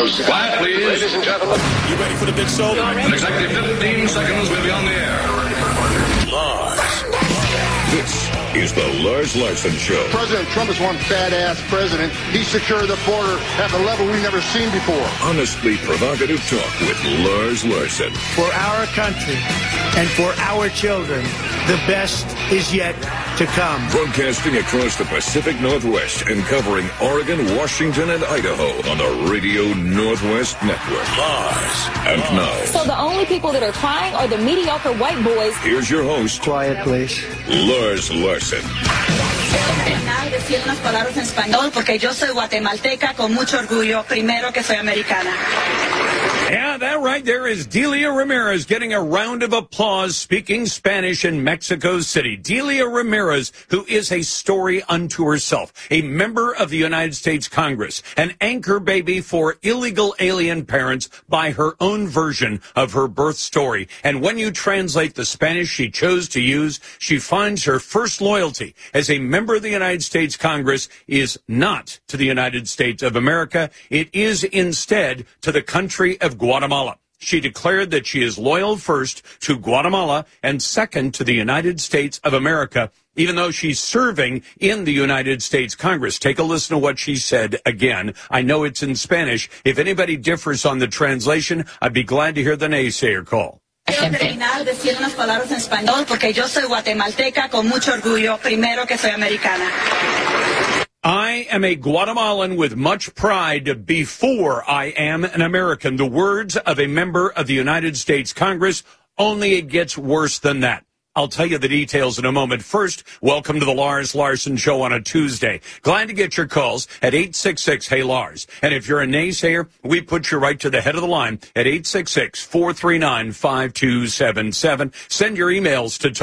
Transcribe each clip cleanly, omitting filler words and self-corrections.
Quiet, please. Ladies and gentlemen. You ready for the big show? In exactly 15 seconds, we'll be on the air. Lars. This is the Lars Larson Show. President Trump is one badass president. He secured the border at a level we've never seen before. Honestly provocative talk with Lars Larson. For our country and for our children, the best is yet to come. Broadcasting across the Pacific Northwest and covering Oregon, Washington, and Idaho on the Radio Northwest Network. Lars. And now. So the only people that are crying are the mediocre white boys. Here's your host. Quiet, please. Lars Larson. Decir unas palabras en español porque yo soy guatemalteca con mucho orgullo, primero que soy americana. Yeah, that right there is Delia Ramirez getting a round of applause speaking Spanish in Mexico City. Delia Ramirez, who is a story unto herself, a member of the United States Congress, an anchor baby for illegal alien parents by her own version of her birth story. And when you translate the Spanish she chose to use, she finds her first loyalty as a member of the United States Congress is not to the United States of America. It is instead to the country of Guatemala. She declared that she is loyal first to Guatemala and second to the United States of America, even though she's serving in the United States Congress. Take a listen to what she said again. I know it's in Spanish. If anybody differs on the translation, I'd be glad to hear the naysayer call. Quiero terminar decir unas palabras en español porque yo soy guatemalteca con mucho orgullo, primero que soy americana. I am a Guatemalan with much pride before I am an American. The words of a member of the United States Congress, only it gets worse than that. I'll tell you the details in a moment. First, welcome to the Lars Larson Show on a Tuesday. Glad to get your calls at 866-HEY-LARS. And if you're a naysayer, we put you right to the head of the line at 866-439-5277. Send your emails to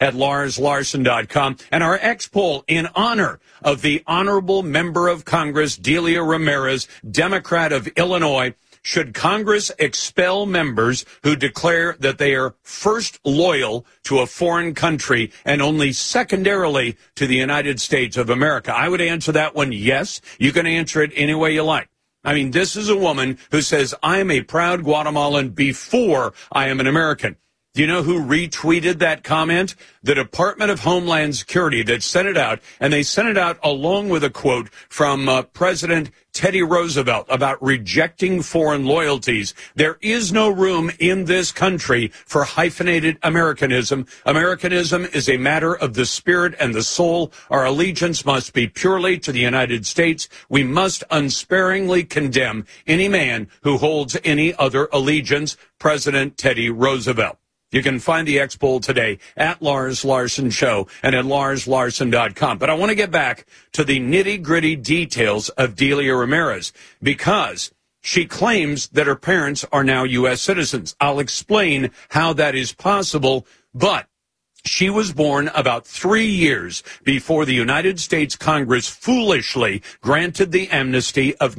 talk@larslarson.com. And our X poll in honor of the honorable member of Congress, Delia Ramirez, Democrat of Illinois. Should Congress expel members who declare that they are first loyal to a foreign country and only secondarily to the United States of America? I would answer that one yes. You can answer it any way you like. I mean, this is a woman who says, I am a proud Guatemalan before I am an American. Do you know who retweeted that comment? The Department of Homeland Security that sent it out, and they sent it out along with a quote from President Teddy Roosevelt about rejecting foreign loyalties. There is no room in this country for hyphenated Americanism. Americanism is a matter of the spirit and the soul. Our allegiance must be purely to the United States. We must unsparingly condemn any man who holds any other allegiance. President Teddy Roosevelt. You can find the X poll today at Lars Larson Show and at larslarson.com. But I want to get back to the nitty-gritty details of Delia Ramirez because she claims that her parents are now U.S. citizens. I'll explain how that is possible, but she was born about 3 years before the United States Congress foolishly granted the amnesty of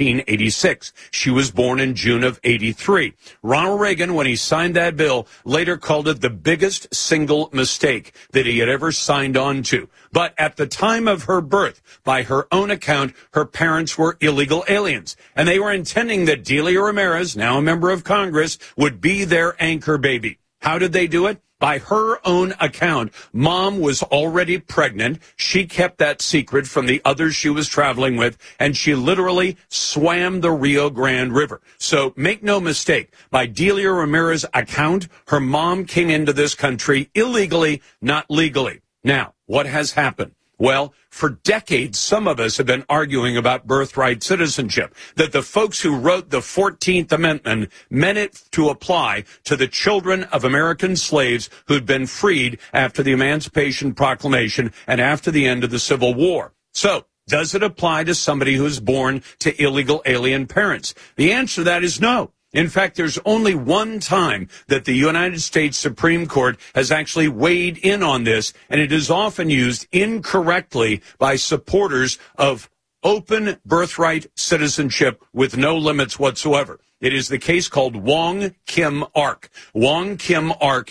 1986. She was born in June of 83. Ronald Reagan, when he signed that bill, later called it the biggest single mistake that he had ever signed on to. But at the time of her birth, by her own account, her parents were illegal aliens. And they were intending that Delia Ramirez, now a member of Congress, would be their anchor baby. How did they do it? By her own account, Mom was already pregnant. She kept that secret from the others she was traveling with, and she literally swam the Rio Grande River. So make no mistake, by Delia Ramirez's account, her mom came into this country illegally, not legally. Now, what has happened? Well, for decades, some of us have been arguing about birthright citizenship, that the folks who wrote the 14th Amendment meant it to apply to the children of American slaves who'd been freed after the Emancipation Proclamation and after the end of the Civil War. So, does it apply to somebody who's born to illegal alien parents? The answer to that is no. In fact, there's only one time that the United States Supreme Court has actually weighed in on this, and it is often used incorrectly by supporters of open birthright citizenship with no limits whatsoever. It is the case called Wong Kim Ark. Wong Kim Ark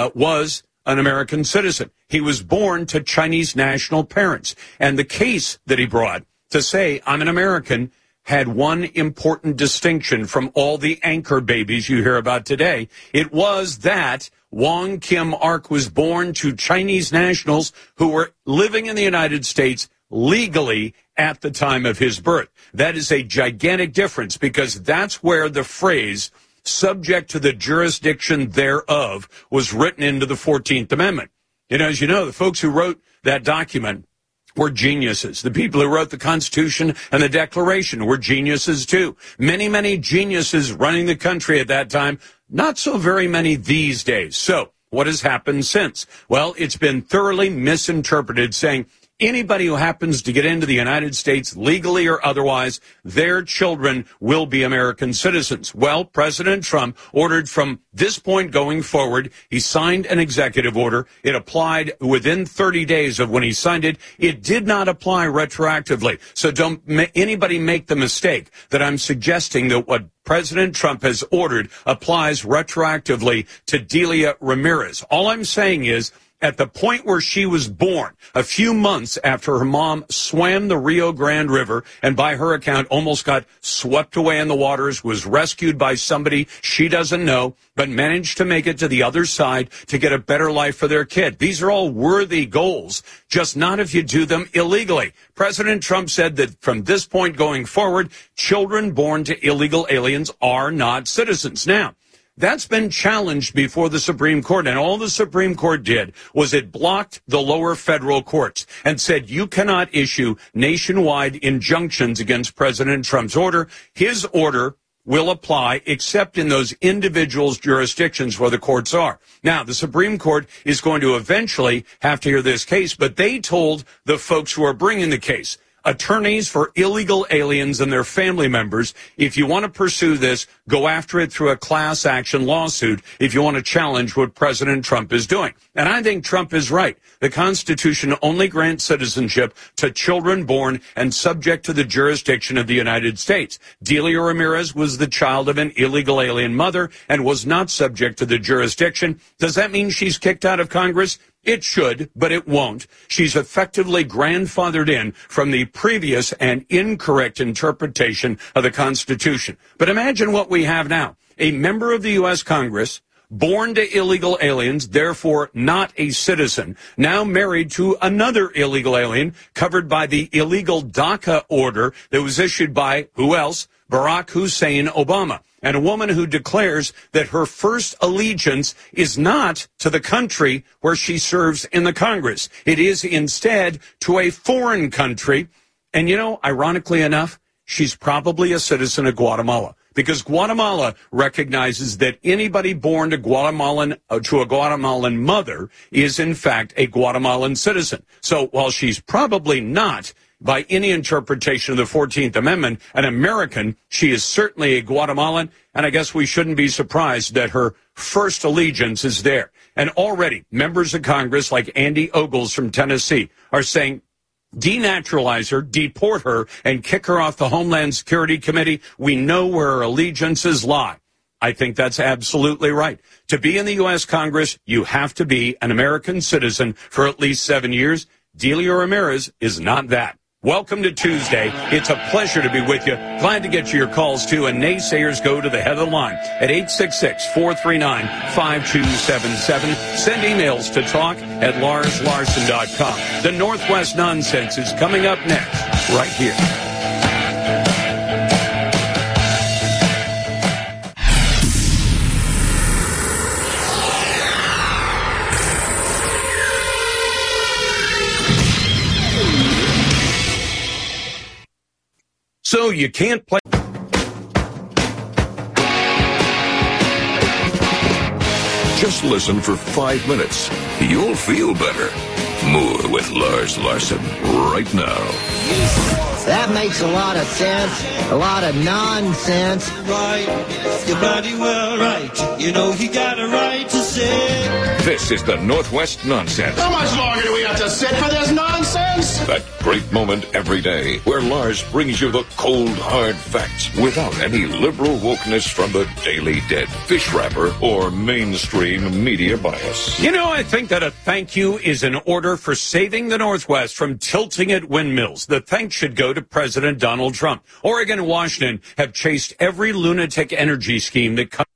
was an American citizen. He was born to Chinese national parents, and the case that he brought to say, I'm an American, had one important distinction from all the anchor babies you hear about today. It was that Wong Kim Ark was born to Chinese nationals who were living in the United States legally at the time of his birth. That is a gigantic difference, because that's where the phrase subject to the jurisdiction thereof was written into the 14th Amendment. And as you know, the folks who wrote that document were geniuses. The people who wrote the Constitution and the Declaration were geniuses too. Many, many geniuses running the country at that time. Not so very many these days. So what has happened since? Well, it's been thoroughly misinterpreted, saying anybody who happens to get into the United States legally or otherwise, their children will be American citizens. Well, President Trump ordered from this point going forward, he signed an executive order. It applied within 30 days of when he signed it. It did not apply retroactively. So don't anybody make the mistake that I'm suggesting that what President Trump has ordered applies retroactively to Delia Ramirez. All I'm saying is, at the point where she was born, a few months after her mom swam the Rio Grande River and by her account almost got swept away in the waters, was rescued by somebody she doesn't know, but managed to make it to the other side to get a better life for their kid. These are all worthy goals, just not if you do them illegally. President Trump said that from this point going forward, children born to illegal aliens are not citizens. Now, that's been challenged before the Supreme Court, and all the Supreme Court did was it blocked the lower federal courts and said you cannot issue nationwide injunctions against President Trump's order. His order will apply except in those individuals' jurisdictions where the courts are. Now, the Supreme Court is going to eventually have to hear this case, but they told the folks who are bringing the case, attorneys for illegal aliens and their family members, if you want to pursue this, go after it through a class action lawsuit if you want to challenge what President Trump is doing. And I think Trump is right. The Constitution only grants citizenship to children born and subject to the jurisdiction of the United States. Delia Ramirez was the child of an illegal alien mother and was not subject to the jurisdiction. Does that mean she's kicked out of Congress? It should, but it won't. She's effectively grandfathered in from the previous and incorrect interpretation of the Constitution. But imagine what we have now. A member of the U.S. Congress, born to illegal aliens, therefore not a citizen, now married to another illegal alien covered by the illegal DACA order that was issued by, who else? Barack Hussein Obama. And a woman who declares that her first allegiance is not to the country where she serves in the Congress. It is instead to a foreign country. And, you know, ironically enough, she's probably a citizen of Guatemala, because Guatemala recognizes that anybody born to a Guatemalan mother is, in fact, a Guatemalan citizen. So while she's probably not, by any interpretation of the 14th Amendment, an American, she is certainly a Guatemalan, and I guess we shouldn't be surprised that her first allegiance is there. And already, members of Congress like Andy Ogles from Tennessee are saying, denaturalize her, deport her, and kick her off the Homeland Security Committee. We know where her allegiances lie. I think that's absolutely right. To be in the U.S. Congress, you have to be an American citizen for at least 7 years. Delia Ramirez is not that. Welcome to Tuesday. It's a pleasure to be with you. Glad to get you your calls, too. And naysayers go to the head of the line at 866-439-5277. Send emails to talk@LarsLarson.com. The Northwest Nonsense is coming up next, right here. So you can't play. Just listen for 5 minutes. You'll feel better. More with Lars Larson right now. That makes a lot of sense. A lot of nonsense. Right, your body well right. You know he got a right to say sick. This is the Northwest Nonsense. How much longer do we have to sit for this nonsense? That great moment every day where Lars brings you the cold, hard facts without any liberal wokeness from the Daily Dead, fish wrapper, or mainstream media bias. You know, I think that a thank you is in order for saving the Northwest from tilting at windmills. The thanks should go to President Donald Trump. Oregon and Washington have chased every lunatic energy scheme that comes.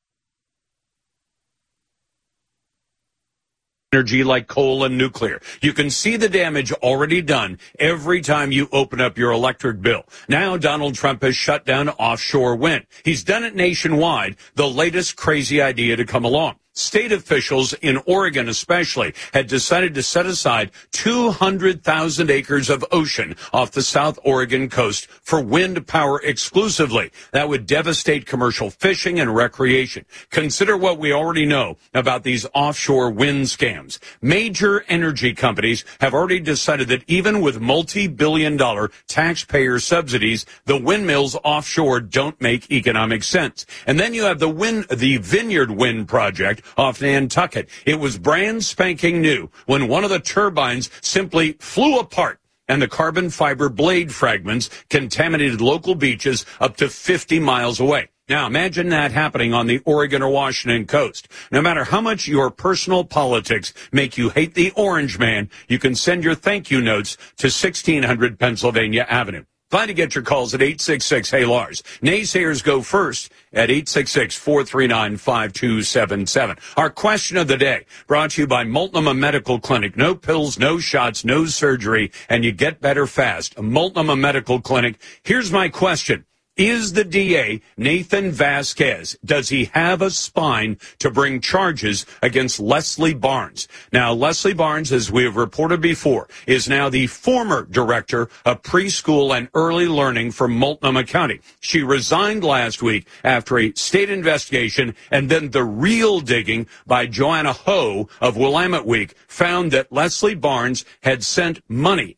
Energy like coal and nuclear. You can see the damage already done every time you open up your electric bill. Now Donald Trump has shut down offshore wind. He's done it nationwide, the latest crazy idea to come along. State officials in Oregon especially had decided to set aside 200,000 acres of ocean off the South Oregon coast for wind power exclusively. That would devastate commercial fishing and recreation. Consider what we already know about these offshore wind scams. Major energy companies have already decided that even with multi-billion-dollar taxpayer subsidies, the windmills offshore don't make economic sense. And then you have the Vineyard Wind Project off Nantucket. It was brand spanking new when one of the turbines simply flew apart and the carbon fiber blade fragments contaminated local beaches up to 50 miles away. Now, imagine that happening on the Oregon or Washington coast. No matter how much your personal politics make you hate the Orange Man, you can send your thank you notes to 1600 Pennsylvania Avenue. Fine to get your calls at 866-HEY-LARS. Naysayers go first at 866-439-5277. Our question of the day brought to you by Multnomah Medical Clinic. No pills, no shots, no surgery, and you get better fast. Multnomah Medical Clinic. Here's my question. Is the DA, Nathan Vasquez, does he have a spine to bring charges against Leslie Barnes? Now, Leslie Barnes, as we have reported before, is now the former director of preschool and early learning for Multnomah County. She resigned last week after a state investigation, and then the real digging by Joanna Ho of Willamette Week found that Leslie Barnes had sent money,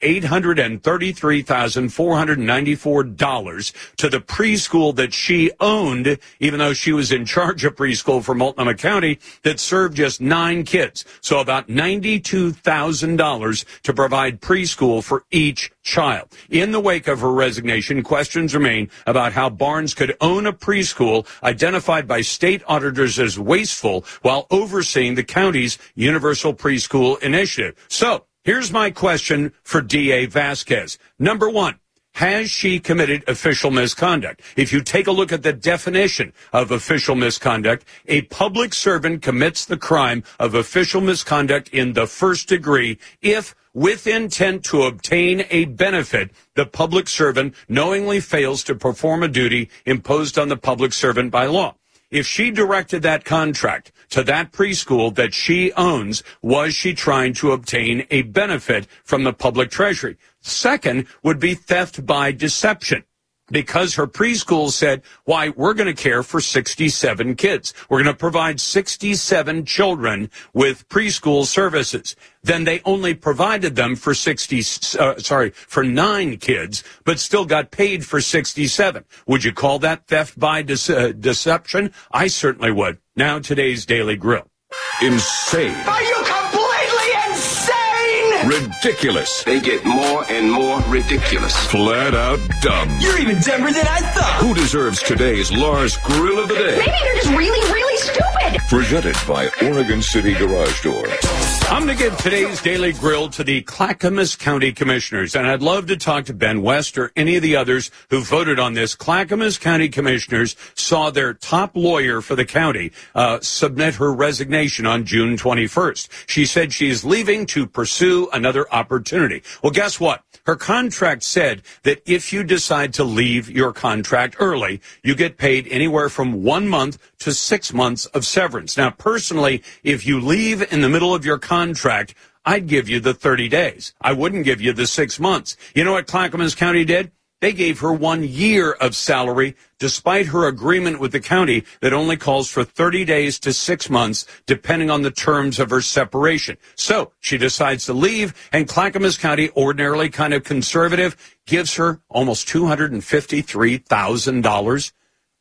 $833,494, to the preschool that she owned, even though she was in charge of preschool for Multnomah County, that served just 9 kids. So about $92,000 to provide preschool for each child. In the wake of her resignation, questions remain about how Barnes could own a preschool identified by state auditors as wasteful while overseeing the county's universal preschool initiative. So here's my question for DA Vasquez. Number one, has she committed official misconduct? If you take a look at the definition of official misconduct, a public servant commits the crime of official misconduct in the first degree if, with intent to obtain a benefit, the public servant knowingly fails to perform a duty imposed on the public servant by law. If she directed that contract to that preschool that she owns, was she trying to obtain a benefit from the public treasury? Second would be theft by deception. Because her preschool said, why, we're going to care for 67 kids. We're going to provide 67 children with preschool services. Then they only provided them for 9 kids, but still got paid for 67. Would you call that theft by deception? I certainly would. Now, today's Daily Grill. Insane. Are you completely insane? Ridiculous. They get more and more ridiculous. Flat out dumb. You're even dumber than I thought. Who deserves today's Lars Grill of the Day? Maybe they're just really, really stupid. Presented by Oregon City Garage Door. I'm going to give today's Daily Grill to the Clackamas County Commissioners, and I'd love to talk to Ben West or any of the others who voted on this. Clackamas County Commissioners saw their top lawyer for the county submit her resignation on June 21st. She said she's leaving to pursue another opportunity. Well, guess what? Her contract said that if you decide to leave your contract early, you get paid anywhere from 1 month to 6 months of severance. Now, personally, if you leave in the middle of your contract, I'd give you the 30 days. I wouldn't give you the 6 months. You know what Clackamas County did? They gave her 1 year of salary, despite her agreement with the county that only calls for 30 days to 6 months, depending on the terms of her separation. So she decides to leave, and Clackamas County, ordinarily kind of conservative, gives her almost $253,000.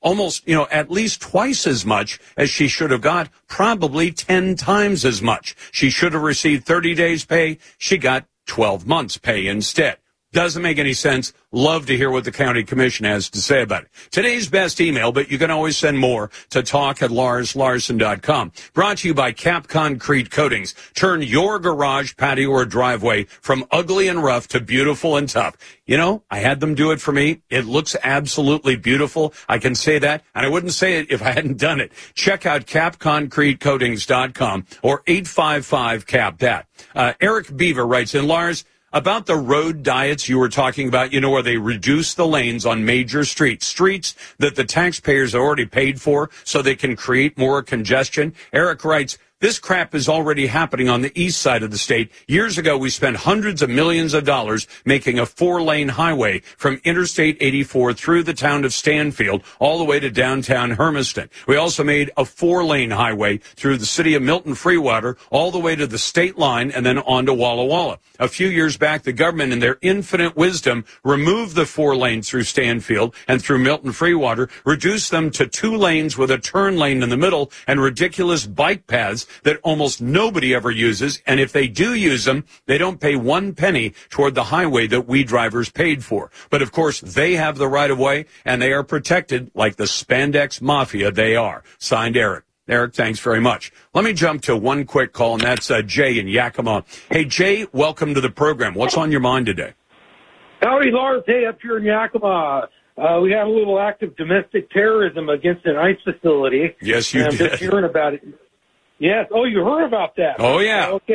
almost, at least twice as much as she should have got, probably 10 times as much. She should have received 30 days pay. She got 12 months pay instead. Doesn't make any sense. Love to hear what the county commission has to say about it. Today's best email, but you can always send more to talk@LarsLarson.com. Brought to you by Cap Concrete Coatings. Turn your garage, patio, or driveway from ugly and rough to beautiful and tough. I had them do it for me. It looks absolutely beautiful. I can say that, and I wouldn't say it if I hadn't done it. Check out CapConcreteCoatings.com or 855-CAP-THAT. Eric Beaver writes in, Lars, about the road diets you were talking about, where they reduce the lanes on major streets that the taxpayers already paid for so they can create more congestion. Eric writes, this crap is already happening on the east side of the state. Years ago, we spent hundreds of millions of dollars making a 4-lane highway from Interstate 84 through the town of Stanfield all the way to downtown Hermiston. We also made a 4-lane highway through the city of Milton Freewater all the way to the state line and then on to Walla Walla. A few years back, the government, in their infinite wisdom, removed the 4 lanes through Stanfield and through Milton Freewater, reduced them to 2 lanes with a turn lane in the middle and ridiculous bike paths that almost nobody ever uses, and if they do use them, they don't pay 1 penny toward the highway that we drivers paid for. But of course, they have the right of way, and they are protected like the spandex mafia they are. Signed, Eric. Eric, thanks very much. Let me jump to one quick call, and that's Jay in Yakima. Hey, Jay, welcome to the program. What's on your mind today? Howdy, Lars. Hey, up here in Yakima. We had a little act of domestic terrorism against an ICE facility. Yes, you did. I'm just hearing about it. Yes. Oh, you heard about that? Oh, yeah. Okay.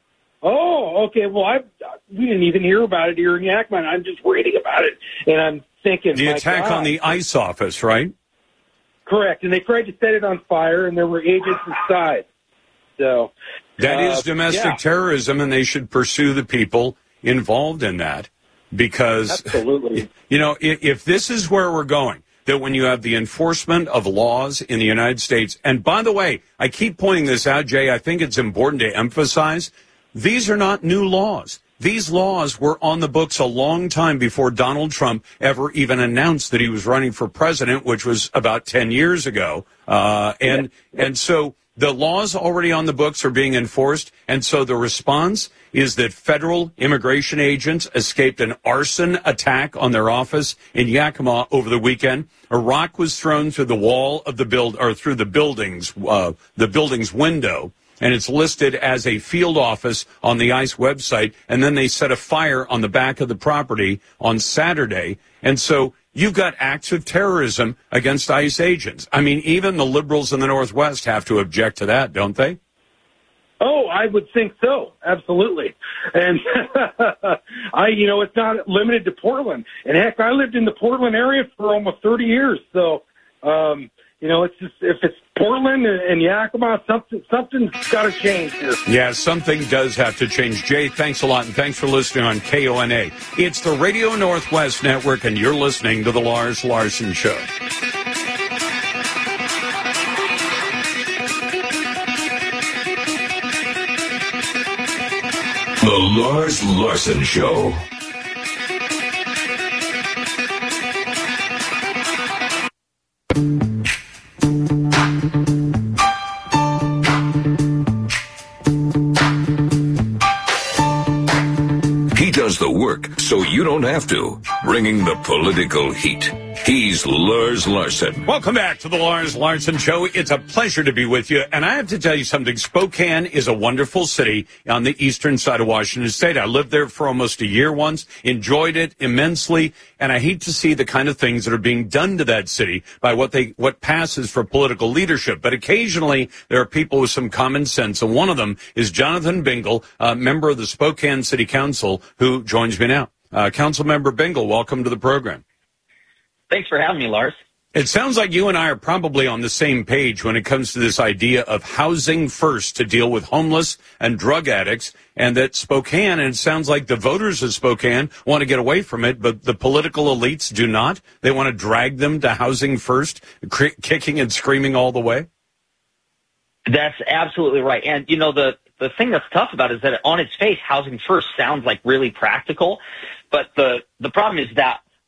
Oh, okay. Well, we didn't even hear about it here in Yakima. I'm just reading about it, and I'm thinking the attack on the ICE office, right? Correct. And they tried to set it on fire, and there were agents inside. So that is domestic terrorism, and they should pursue the people involved in that because, absolutely. If this is where we're going, that when you have the enforcement of laws in the United States, and by the way, I keep pointing this out, Jay, I think it's important to emphasize, these are not new laws. These laws were on the books a long time before Donald Trump ever even announced that he was running for president, which was about 10 years ago. And so the laws already on the books are being enforced, and so the response is that federal immigration agents escaped an arson attack on their office in Yakima over the weekend. A rock was thrown through the wall of through the building's window, and it's listed as a field office on the ICE website, and then they set a fire on the back of the property on Saturday. And so you've got acts of terrorism against ICE agents. I mean, even the liberals in the Northwest have to object to that, don't they? Oh, I would think so. Absolutely. And it's not limited to Portland. And heck, I lived in the Portland area for almost 30 years. So, it's just, if it's Portland and Yakima, something's got to change here. Yeah, something does have to change. Jay, thanks a lot, and thanks for listening on KONA. It's the Radio Northwest Network, and you're listening to The Lars Larson Show. The Lars Larson Show. He does the work so you don't have to, bringing the political heat. He's Lars Larson. Welcome back to the Lars Larson Show. It's a pleasure to be with you. And I have to tell you something. Spokane is a wonderful city on the eastern side of Washington State. I lived there for almost a year once, enjoyed it immensely. And I hate to see the kind of things that are being done to that city by what passes for political leadership. But occasionally there are people with some common sense. And one of them is Jonathan Bingle, a member of the Spokane City Council, who joins me now. Councilmember Bingle, welcome to the program. Thanks for having me, Lars. It sounds like you and I are probably on the same page when it comes to this idea of housing first to deal with homeless and drug addicts, and that Spokane, and it sounds like the voters of Spokane want to get away from it, but the political elites do not. They want to drag them to housing first, kicking and screaming all the way. That's absolutely right. And, the thing that's tough about it is that on its face, housing first sounds like really practical, but the problem is that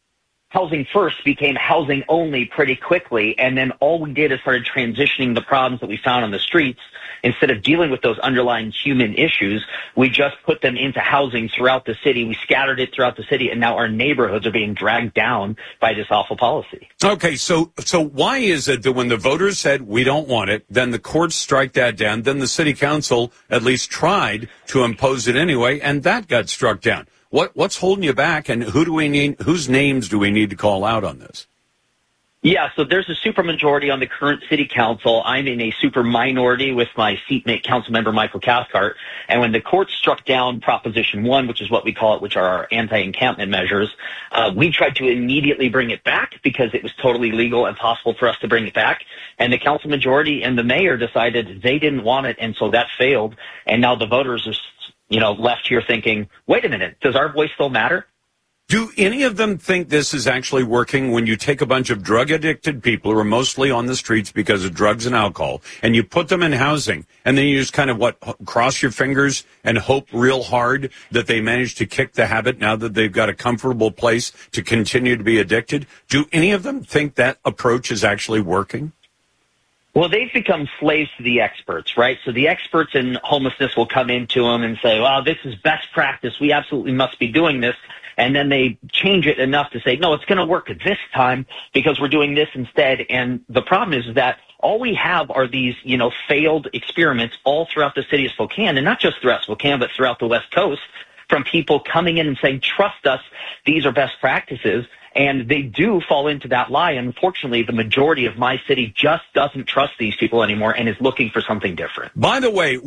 Housing First became housing only pretty quickly, and then all we did is started transitioning the problems that we found on the streets. Instead of dealing with those underlying human issues, we just put them into housing throughout the city. We scattered it throughout the city, and now our neighborhoods are being dragged down by this awful policy. Okay, so why is it that when the voters said we don't want it, then the courts strike that down, then the city council at least tried to impose it anyway, and that got struck down? What's holding you back, and whose names do we need to call out on this? Yeah, so there's a supermajority on the current city council. I'm in a super minority with my seatmate, council member Michael Cathcart. And when the court struck down Proposition 1, which is what we call it, which are our anti-encampment measures, we tried to immediately bring it back because it was totally legal and possible for us to bring it back. And the council majority and the mayor decided they didn't want it, and so that failed. And now the voters are left here thinking, wait a minute, does our voice still matter? Do any of them think this is actually working when you take a bunch of drug-addicted people who are mostly on the streets because of drugs and alcohol, and you put them in housing, and then you just kind of, cross your fingers and hope real hard that they manage to kick the habit now that they've got a comfortable place to continue to be addicted? Do any of them think that approach is actually working? Well, they've become slaves to the experts, right? So the experts in homelessness will come into them and say, well, this is best practice. We absolutely must be doing this. And then they change it enough to say, no, it's going to work this time because we're doing this instead. And the problem is that all we have are these, failed experiments all throughout the city of Spokane, and not just throughout Spokane, but throughout the West Coast, from people coming in and saying, trust us, these are best practices. And they do fall into that lie. Unfortunately, the majority of my city just doesn't trust these people anymore and is looking for something different. By the way,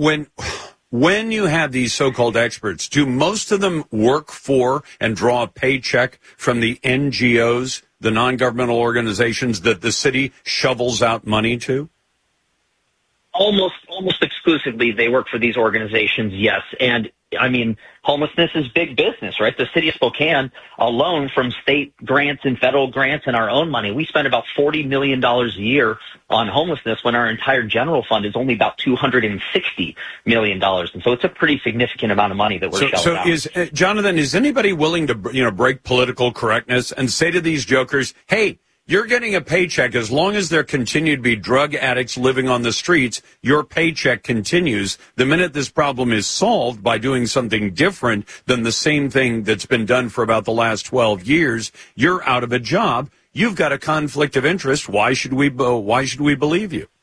when you have these so-called experts, do most of them work for and draw a paycheck from the NGOs, the non-governmental organizations that the city shovels out money to? Almost exclusively, they work for these organizations, yes. And I mean, homelessness is big business, right? The city of Spokane alone, from state grants and federal grants and our own money, we spend about $40 million a year on homelessness when our entire general fund is only about $260 million. And so it's a pretty significant amount of money that we're shelling out. Jonathan, is anybody willing to, break political correctness and say to these jokers, hey, you're getting a paycheck. As long as there continue to be drug addicts living on the streets, your paycheck continues. The minute this problem is solved by doing something different than the same thing that's been done for about the last 12 years, you're out of a job. You've got a conflict of interest. Why should we believe you?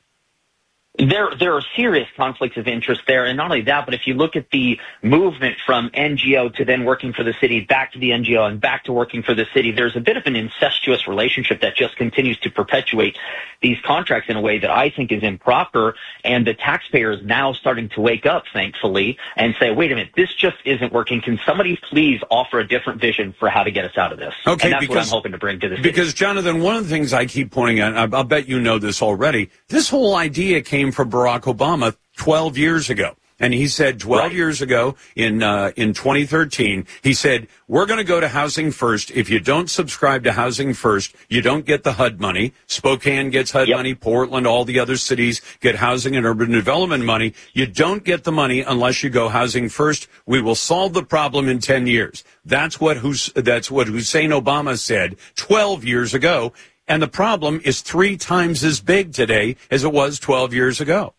There are serious conflicts of interest there, and not only that, but if you look at the movement from NGO to then working for the city, back to the NGO, and back to working for the city, there's a bit of an incestuous relationship that just continues to perpetuate these contracts in a way that I think is improper, and the taxpayer is now starting to wake up, thankfully, and say, wait a minute, this just isn't working. Can somebody please offer a different vision for how to get us out of this? Okay, and that's what I'm hoping to bring to the city. Because, Jonathan, one of the things I keep pointing out, I'll bet you know this already, this whole idea came from Barack Obama 12 years ago. And he said 12 years ago in 2013, he said, we're going to go to Housing First. If you don't subscribe to Housing First, you don't get the HUD money. Spokane gets HUD money. Portland, all the other cities get housing and urban development money. You don't get the money unless you go Housing First. We will solve the problem in 10 years. That's what Hussein Obama said 12 years ago. And the problem is 3 times as big today as it was 12 years ago.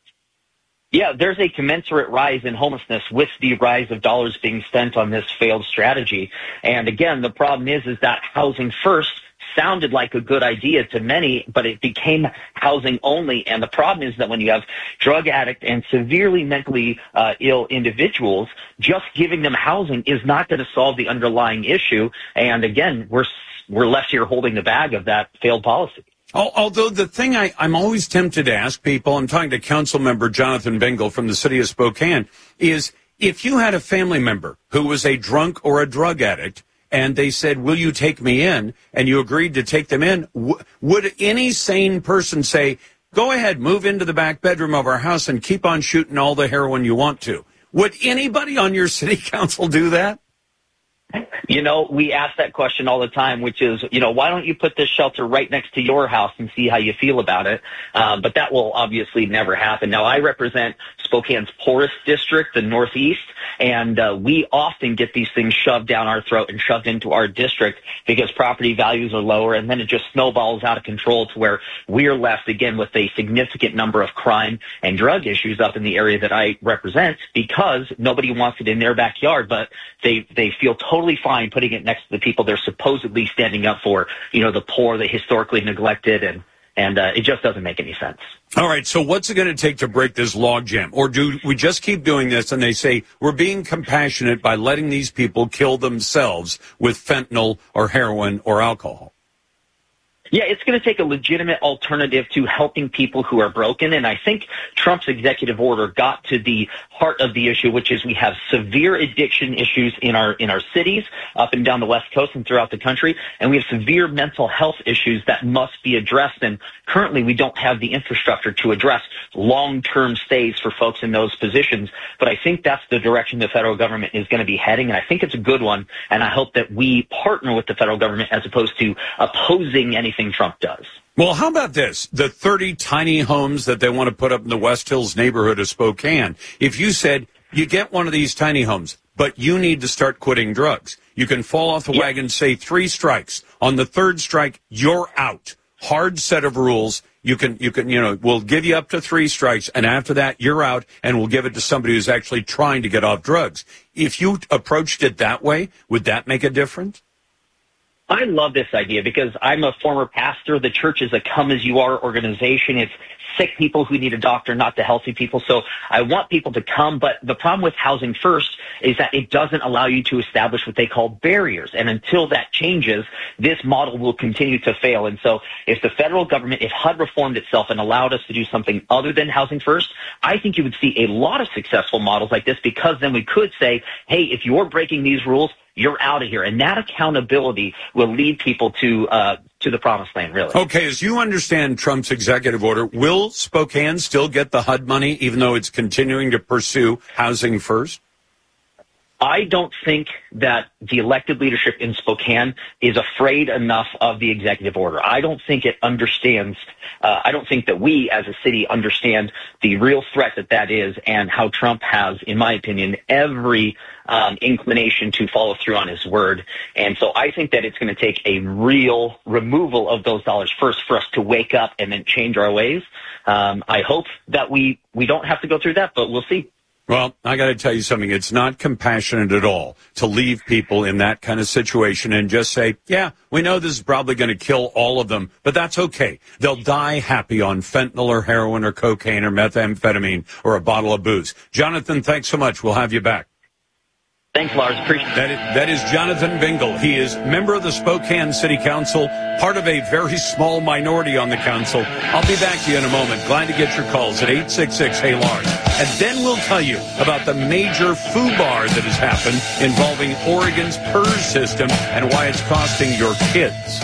Yeah, there's a commensurate rise in homelessness with the rise of dollars being spent on this failed strategy. And again, the problem is that Housing First sounded like a good idea to many, but it became housing only. And the problem is that when you have drug addict and severely mentally ill individuals, just giving them housing is not going to solve the underlying issue. And again, we're left here holding the bag of that failed policy. Although the thing I'm always tempted to ask people, I'm talking to Council Member Jonathan Bingle from the city of Spokane, is if you had a family member who was a drunk or a drug addict and they said, will you take me in, and you agreed to take them in, would any sane person say, go ahead, move into the back bedroom of our house and keep on shooting all the heroin you want to? Would anybody on your city council do that? We ask that question all the time, which is, why don't you put this shelter right next to your house and see how you feel about it? But that will obviously never happen. Now, I represent Spokane's poorest district, the Northeast, and we often get these things shoved down our throat and shoved into our district because property values are lower, and then it just snowballs out of control to where we're left, again, with a significant number of crime and drug issues up in the area that I represent because nobody wants it in their backyard, but they feel totally fine putting it next to the people they're supposedly standing up for, the poor, the historically neglected, and it just doesn't make any sense. All right, so what's it going to take to break this logjam? Or do we just keep doing this and they say we're being compassionate by letting these people kill themselves with fentanyl or heroin or alcohol? Yeah, it's going to take a legitimate alternative to helping people who are broken. And I think Trump's executive order got to the heart of the issue, which is we have severe addiction issues in our cities, up and down the West Coast and throughout the country. And we have severe mental health issues that must be addressed. And currently we don't have the infrastructure to address long-term stays for folks in those positions. But I think that's the direction the federal government is going to be heading. And I think it's a good one. And I hope that we partner with the federal government as opposed to opposing anything Trump does. Well, how about this? The 30 tiny homes that they want to put up in the West Hills neighborhood of Spokane. If you said you get one of these tiny homes, but you need to start quitting drugs, you can fall off the wagon, say 3 strikes. On the 3rd strike, you're out. Hard set of rules. You can, we'll give you up to 3 strikes, and after that, you're out, and we'll give it to somebody who's actually trying to get off drugs. If you approached it that way, would that make a difference? I love this idea because I'm a former pastor. The church is a come-as-you-are organization. It's sick people who need a doctor, not the healthy people. So I want people to come, but the problem with Housing First is that it doesn't allow you to establish what they call barriers. And until that changes, this model will continue to fail. And so if the federal government, if HUD reformed itself and allowed us to do something other than Housing First, I think you would see a lot of successful models like this because then we could say, hey, if you're breaking these rules, you're out of here. And that accountability will lead people to the promised land, really. Okay, as you understand Trump's executive order, will Spokane still get the HUD money even though it's continuing to pursue Housing First? I don't think that the elected leadership in Spokane is afraid enough of the executive order. I don't think it understands. I don't think that we as a city understand the real threat that is and how Trump has, in my opinion, every inclination to follow through on his word. And so I think that it's going to take a real removal of those dollars first for us to wake up and then change our ways. I hope that we don't have to go through that, but we'll see. Well, I got to tell you something. It's not compassionate at all to leave people in that kind of situation and just say, yeah, we know this is probably going to kill all of them, but that's okay. They'll die happy on fentanyl or heroin or cocaine or methamphetamine or a bottle of booze. Jonathan, thanks so much. We'll have you back. Thanks, Lars. Appreciate it. That is Jonathan Bingle. He is member of the Spokane City Council, part of a very small minority on the council. I'll be back to you in a moment. Glad to get your calls at 866-HEY-LARS. And then we'll tell you about the major foobar that has happened involving Oregon's PERS system and why it's costing your kids.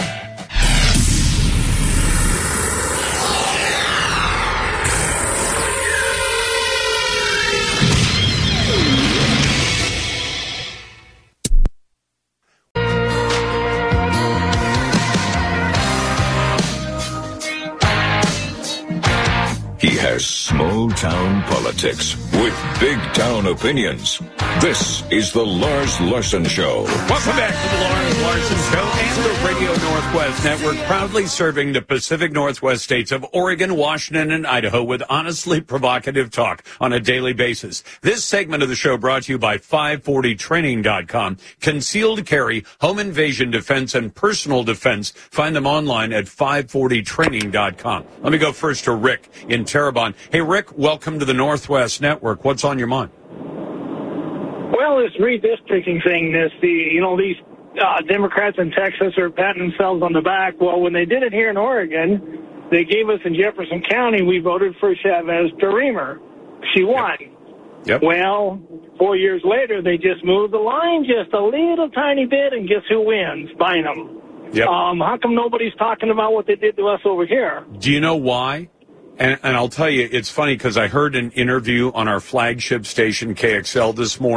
He has small-town politics with big-town opinions. This is the Lars Larson Show. Welcome back to the Lars Larson Show and the Radio Northwest Network, proudly serving the Pacific Northwest states of Oregon, Washington, and Idaho with honestly provocative talk on a daily basis. This segment of the show brought to you by 540training.com. Concealed carry, home invasion defense, and personal defense. Find them online at 540training.com. Let me go first to Rick in Terrebonne. Hey, Rick, welcome to the Northwest Network. What's on your mind? Well, this redistricting thing, these Democrats in Texas are patting themselves on the back. Well, when they did it here in Oregon, they gave us in Jefferson County, we voted for Chavez DeRemer. She won. Yep. Well, 4 years later, they just moved the line just a little tiny bit, and guess who wins? Bynum. Yep. How come nobody's talking about what they did to us over here? Do you know why? And I'll tell you, it's funny because I heard an interview on our flagship station, KXL, this morning,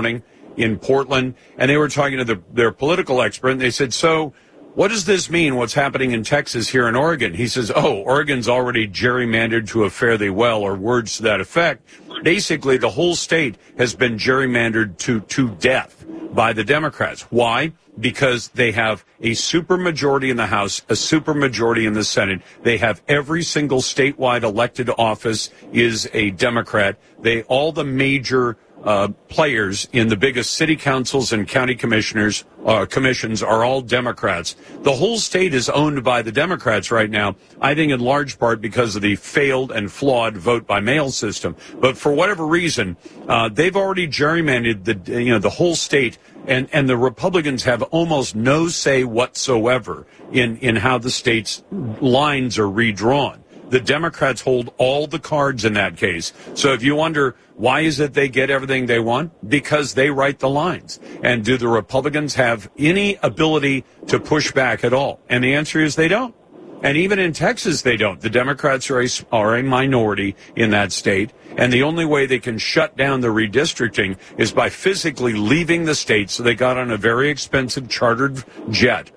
in Portland, and they were talking to their political expert, and they said, so what does this mean, what's happening in Texas here in Oregon? He says, Oregon's already gerrymandered to a fare thee well, or words to that effect. Basically, the whole state has been gerrymandered to death by the Democrats. Why? Because they have a supermajority in the House, a supermajority in the Senate. They have every single statewide elected office is a Democrat. All the major players in the biggest city councils and county commissions are all Democrats. The whole state is owned by the Democrats right now, I think in large part because of the failed and flawed vote by mail system. But for whatever reason, they've already gerrymandered the whole state, and the Republicans have almost no say whatsoever in how the state's lines are redrawn. The Democrats hold all the cards in that case. So if you wonder, why is it they get everything they want? Because they write the lines. And do the Republicans have any ability to push back at all? And the answer is they don't. And even in Texas, they don't. The Democrats are a minority in that state. And the only way they can shut down the redistricting is by physically leaving the state. So they got on a very expensive chartered jet.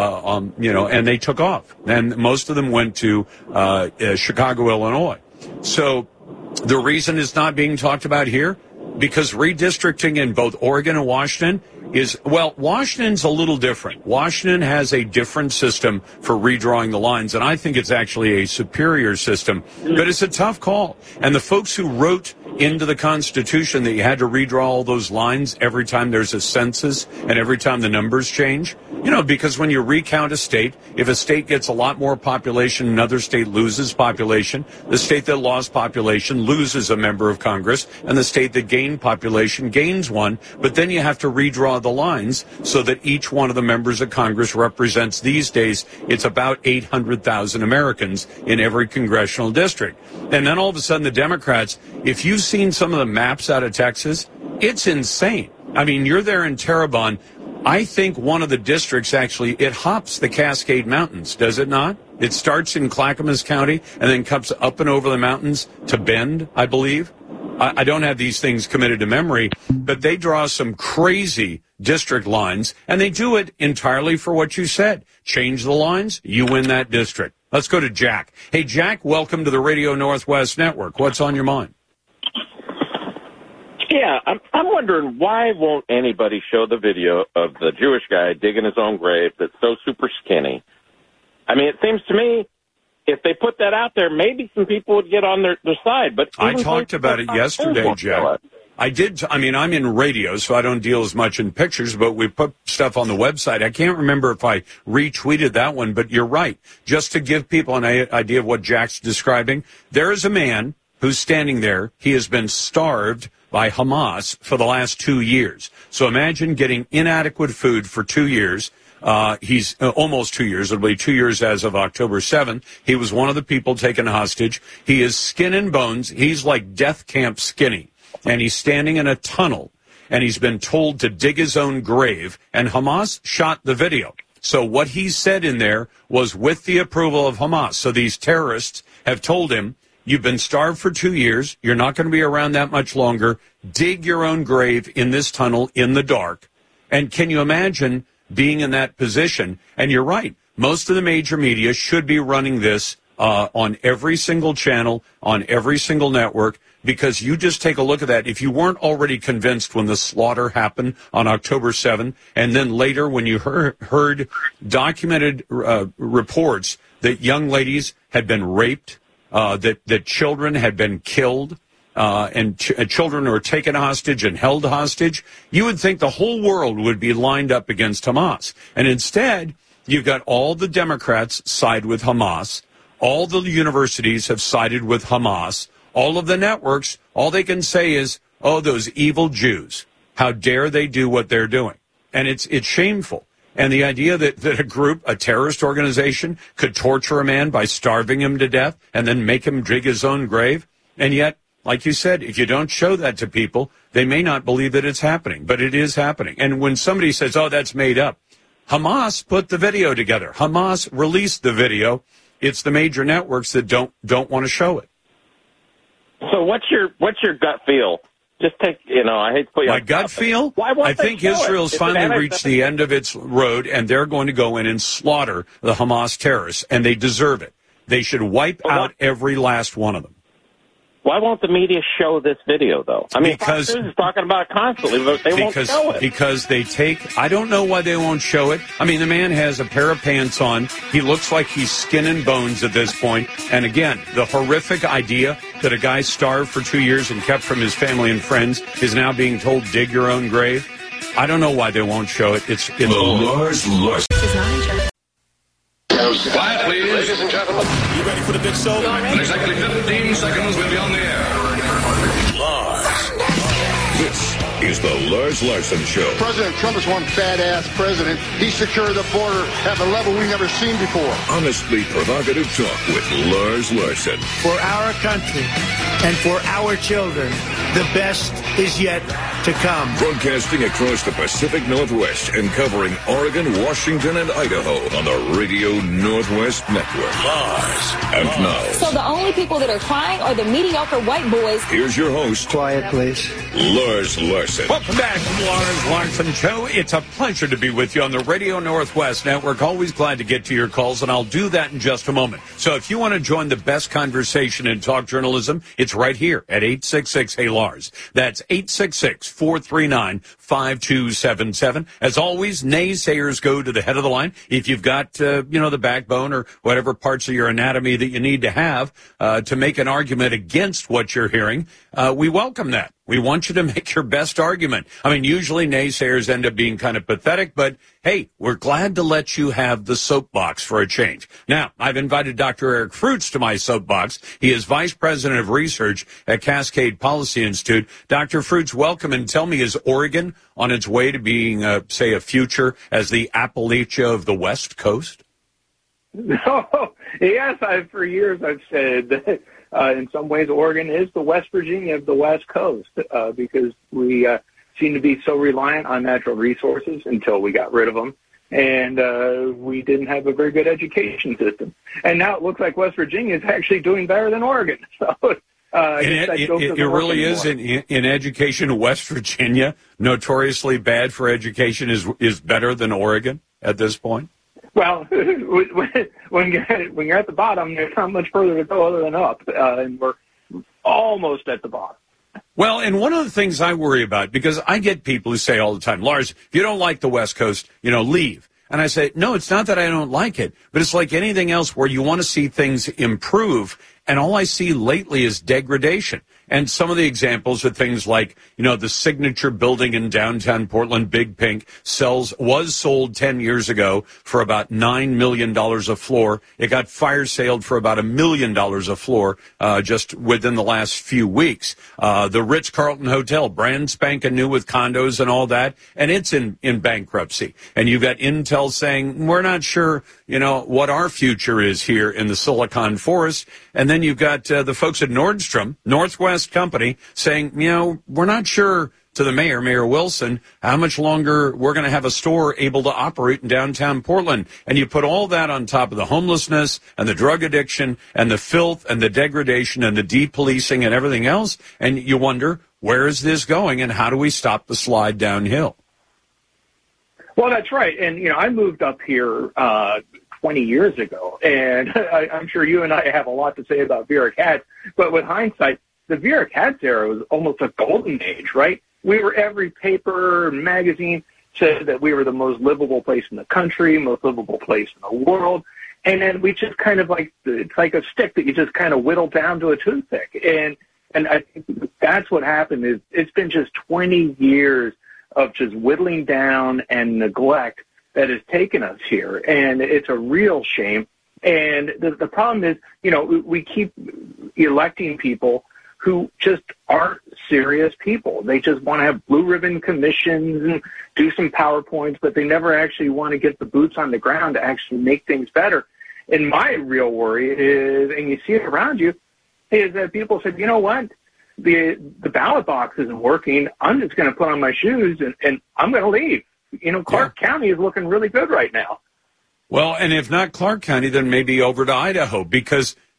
And they took off. And most of them went to Chicago, Illinois. So the reason it's not being talked about here, because redistricting in both Oregon and Washington Washington's a little different. Washington has a different system for redrawing the lines, and I think it's actually a superior system. But it's a tough call. And the folks who wrote into the Constitution that you had to redraw all those lines every time there's a census and every time the numbers change, because when you recount a state, if a state gets a lot more population, another state loses population. The state that lost population loses a member of Congress, and the state that gained population gains one. But then you have to redraw the lines so that each one of the members of Congress represents, these days, it's about 800,000 Americans in every congressional district. And then all of a sudden the Democrats, if you've seen some of the maps out of Texas, it's insane. I mean, you're there in Terrebonne. I think one of the districts actually, it hops the Cascade Mountains, does it not? It starts in Clackamas County and then comes up and over the mountains to Bend, I believe. I don't have these things committed to memory, but they draw some crazy district lines, and they do it entirely for what you said. Change the lines, you win that district. Let's go to Jack. Hey, Jack, welcome to the Radio Northwest Network. What's on your mind? Yeah, I'm wondering, why won't anybody show the video of the Jewish guy digging his own grave that's so super skinny? I mean, it seems to me, if they put that out there, maybe some people would get on their side. But I talked about it yesterday, Jack. I did. I mean, I'm in radio, so I don't deal as much in pictures, but we put stuff on the website. I can't remember if I retweeted that one, but you're right. Just to give people an idea of what Jack's describing, there is a man who's standing there. He has been starved by Hamas for the last 2 years. So imagine getting inadequate food for 2 years. He's almost 2 years. It'll be 2 years as of October 7th. He was one of the people taken hostage. He is skin and bones. He's like death camp skinny. And he's standing in a tunnel, and he's been told to dig his own grave, and Hamas shot the video. So what he said in there was with the approval of Hamas. So these terrorists have told him, you've been starved for 2 years. You're not going to be around that much longer. Dig your own grave in this tunnel in the dark. And can you imagine being in that position? And you're right. Most of the major media should be running this on every single channel, on every single network, because you just take a look at that. If you weren't already convinced when the slaughter happened on October 7th, and then later when you heard documented reports that young ladies had been raped, that children had been killed, and children were taken hostage and held hostage, you would think the whole world would be lined up against Hamas. And instead, you've got all the Democrats side with Hamas. All the universities have sided with Hamas. All of the networks, all they can say is, oh, those evil Jews. How dare they do what they're doing? And it's shameful. And the idea that a group, a terrorist organization, could torture a man by starving him to death and then make him dig his own grave. And yet, like you said, if you don't show that to people, they may not believe that it's happening. But it is happening. And when somebody says, oh, that's made up, Hamas put the video together. Hamas released the video. It's the major networks that don't want to show it. So what's your gut feel? just take, I hate to put you My on gut top, feel? Why won't I they think show Israel's it? finally reached the end of its road, and they're going to go in and slaughter the Hamas terrorists, and they deserve it. They should wipe out every last one of them. Why won't the media show this video, though? I mean, Fox News is talking about it constantly, but they won't show it. Because I don't know why they won't show it. I mean, the man has a pair of pants on. He looks like he's skin and bones at this point. And again, the horrific idea that a guy starved for 2 years and kept from his family and friends is now being told, dig your own grave. I don't know why they won't show it. It's Lars Larson. Quiet, please. Ladies and gentlemen. You ready for the big show? In exactly 15 seconds, we'll be on the air. Lars. This is the Lars Larson Show. President Trump is one badass president. He secured the border at a level we've never seen before. Honestly provocative talk with Lars Larson. For our country and for our children, the best is yet to come. Broadcasting across the Pacific Northwest and covering Oregon, Washington, and Idaho on the Radio Northwest Network. Lars. And now, So the only people that are crying are the mediocre white boys. here's your host, Quiet, please. Lars Larson. Welcome back to the Lars Larson Show. It's a pleasure to be with you on the Radio Northwest Network. Always glad to get to your calls, and I'll do that in just a moment. So if you want to join the best conversation in talk journalism, it's right here at 866-HEY-LARS. That's 866-439-5277. As always, naysayers go to the head of the line. If you've got, the backbone or whatever parts of your anatomy that you need to have to make an argument against what you're hearing, we welcome that. We want you to make your best argument. I mean, usually naysayers end up being kind of pathetic, but hey, we're glad to let you have the soapbox for a change. Now, I've invited Dr. Eric Fruits to my soapbox. He is Vice President of Research at Cascade Policy Institute. Dr. Fruits, welcome, and tell me, is Oregon on its way to being, say, a future as the Appalachia of the West Coast? No, yes, for years I've said that in some ways Oregon is the West Virginia of the West Coast because we seem to be so reliant on natural resources until we got rid of them, and we didn't have a very good education system. And now it looks like West Virginia is actually doing better than Oregon. So it really is in education. West Virginia, notoriously bad for education, is better than Oregon at this point. Well, when you're at the bottom, there's not much further to go other than up, and we're almost at the bottom. Well, and one of the things I worry about, because I get people who say all the time, Lars, if you don't like the West Coast, leave. And I say, no, it's not that I don't like it, but it's like anything else where you want to see things improve, and all I see lately is degradation. And some of the examples are things like, the Signature building in downtown Portland, Big Pink, was sold 10 years ago for about $9 million a floor. It got fire saled for about $1 million a floor just within the last few weeks. The Ritz-Carlton Hotel, brand spanking new with condos and all that, and it's in bankruptcy. And you've got Intel saying, we're not sure, what our future is here in the Silicon Forest. And then you've got the folks at Nordstrom, Northwest Company, saying, we're not sure, to the Mayor Wilson, how much longer we're going to have a store able to operate in downtown Portland. And you put all that on top of the homelessness and the drug addiction and the filth and the degradation and the depolicing and everything else, and you wonder, where is this going and how do we stop the slide downhill? Well, that's right. And, I moved up here 20 years ago, and I'm sure you and I have a lot to say about Vera Katz, but with hindsight, the Vera Katz era was almost a golden age, right? Every paper, magazine said that we were the most livable place in the country, most livable place in the world, and then we just kind of it's like a stick that you just kind of whittle down to a toothpick, and I think that's what happened. Is it's been just 20 years of just whittling down and neglect that has taken us here, and it's a real shame. And the problem is, we keep electing people who just aren't serious people. They just want to have blue ribbon commissions and do some PowerPoints, but they never actually want to get the boots on the ground to actually make things better. And my real worry is, and you see it around you, is that people said, you know what, the ballot box isn't working. I'm just going to put on my shoes and I'm going to leave. Clark County is looking really good right now. Well, and if not Clark County, then maybe over to Idaho, because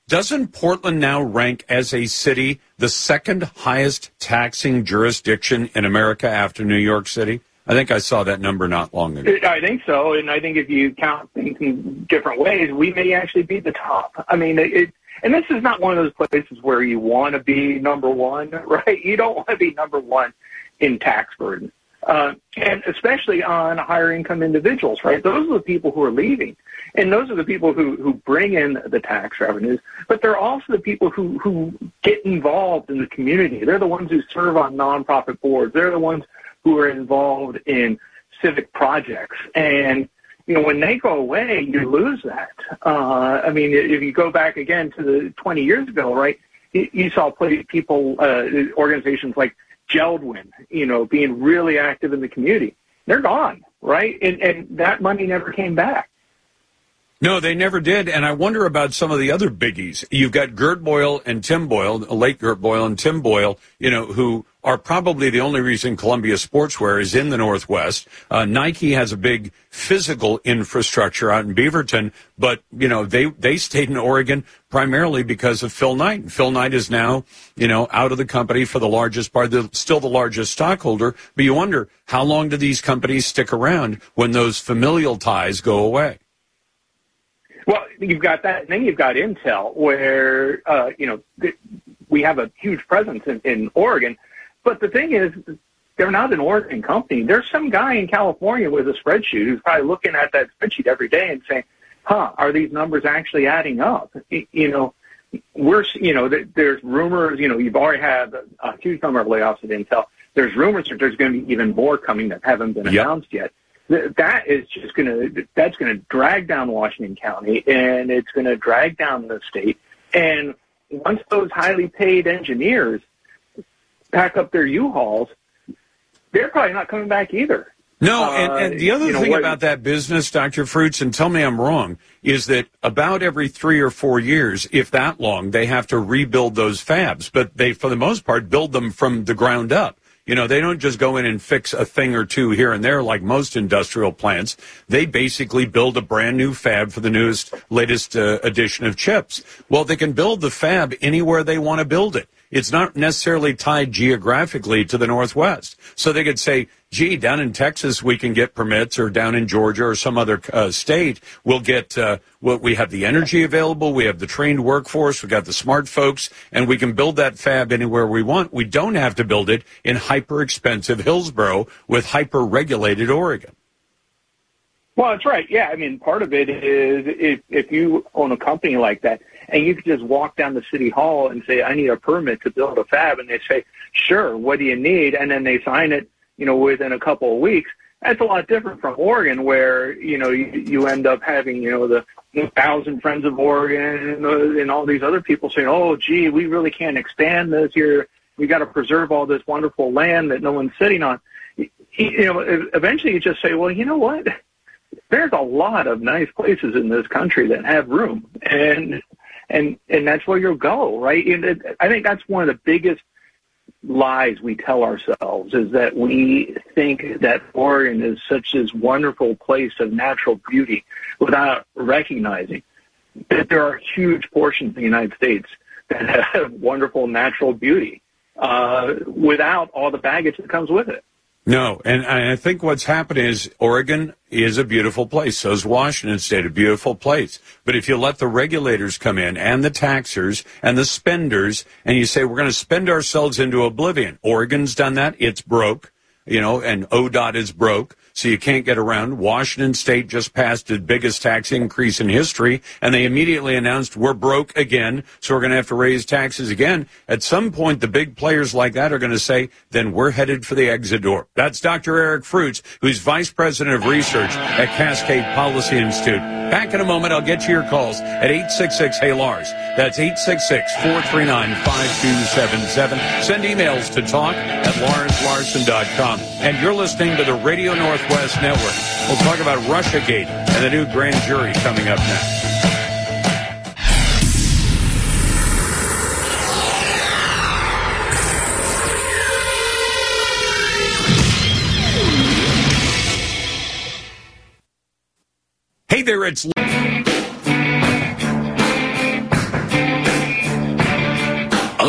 Doesn't Portland now rank as a city the second highest taxing jurisdiction in America after New York City? I think I saw that number not long ago. I think so, and I think if you count things in different ways, we may actually be the top. I mean, and this is not one of those places where you want to be number one, right? You don't want to be number one in tax burden, and especially on higher income individuals, right? Those are the people who are leaving, and those are the people who bring in the tax revenues, but they're also the people who get involved in the community. They're the ones who serve on nonprofit boards. They're the ones who are involved in civic projects. And, you know, when they go away, you lose that. I mean, if you go back again to the 20 years ago, right, you saw people, organizations like Geldwin, you know, being really active in the community. They're gone, right? And that money never came back. No, they never did, and I wonder about some of the other biggies. You've got Gert Boyle and Tim Boyle, late Gert Boyle and Tim Boyle, you know, who are probably the only reason Columbia Sportswear is in the Northwest. Nike has a big physical infrastructure out in Beaverton, but, you know, they stayed in Oregon primarily because of Phil Knight. And Phil Knight is now, you know, out of the company for the largest part. They're still the largest stockholder, but you wonder, how long do these companies stick around when those familial ties go away? Well, you've got that, and then you've got Intel, where, you know, we have a huge presence in Oregon. But the thing is, they're not an Oregon company. There's some guy in California with a spreadsheet who's probably looking at that spreadsheet every day and saying, are these numbers actually adding up? You know, there's rumors, you know, you've already had a huge number of layoffs at Intel. There's rumors that there's going to be even more coming that haven't been announced yet. That is just that's going to drag down Washington County, and it's going to drag down the state. And once those highly paid engineers pack up their U-Hauls, they're probably not coming back either. No, and the other thing about that business, Dr. Fruits, and tell me I'm wrong, is that about every 3 or 4 years, if that long, they have to rebuild those fabs. But they, for the most part, build them from the ground up. You know, they don't just go in and fix a thing or two here and there like most industrial plants. They basically build a brand new fab for the latest edition of chips. Well, they can build the fab anywhere they want to build it. It's not necessarily tied geographically to the Northwest. So they could say, gee, down in Texas we can get permits, or down in Georgia or some other state we'll get, we have the energy available, we have the trained workforce, we got the smart folks, and we can build that fab anywhere we want. We don't have to build it in hyper-expensive Hillsboro with hyper-regulated Oregon. Well, that's right. Yeah, I mean, part of it is if you own a company like that, and you could just walk down to City Hall and say, I need a permit to build a fab, and they say, sure, what do you need? And then they sign it, you know, within a couple of weeks. That's a lot different from Oregon, where, you know, you end up having, you know, the 1,000 Friends of Oregon and all these other people saying, oh, gee, we really can't expand this here. We got to preserve all this wonderful land that no one's sitting on. You know, eventually you just say, well, you know what? There's a lot of nice places in this country that have room, and that's where you'll go, right? And I think that's one of the biggest lies we tell ourselves, is that we think that Oregon is such this wonderful place of natural beauty without recognizing that there are huge portions of the United States that have wonderful natural beauty without all the baggage that comes with it. No, and I think what's happened is Oregon is a beautiful place. So is Washington State, a beautiful place. But if you let the regulators come in and the taxers and the spenders, and you say we're going to spend ourselves into oblivion. Oregon's done that. It's broke, you know, and ODOT is broke. So you can't get around. Washington State just passed the biggest tax increase in history, and they immediately announced we're broke again, so we're going to have to raise taxes again. At some point, the big players like that are going to say, then we're headed for the exit door. That's Dr. Eric Fruits, who's Vice President of Research at Cascade Policy Institute. Back in a moment, I'll get to your calls at 866-HEY-LARS. That's 866-439-5277. Send emails to talk@LarsLarson.com. And you're listening to the Radio Northwest Network. We'll talk about Russiagate and the new grand jury coming up next. Hey there, it's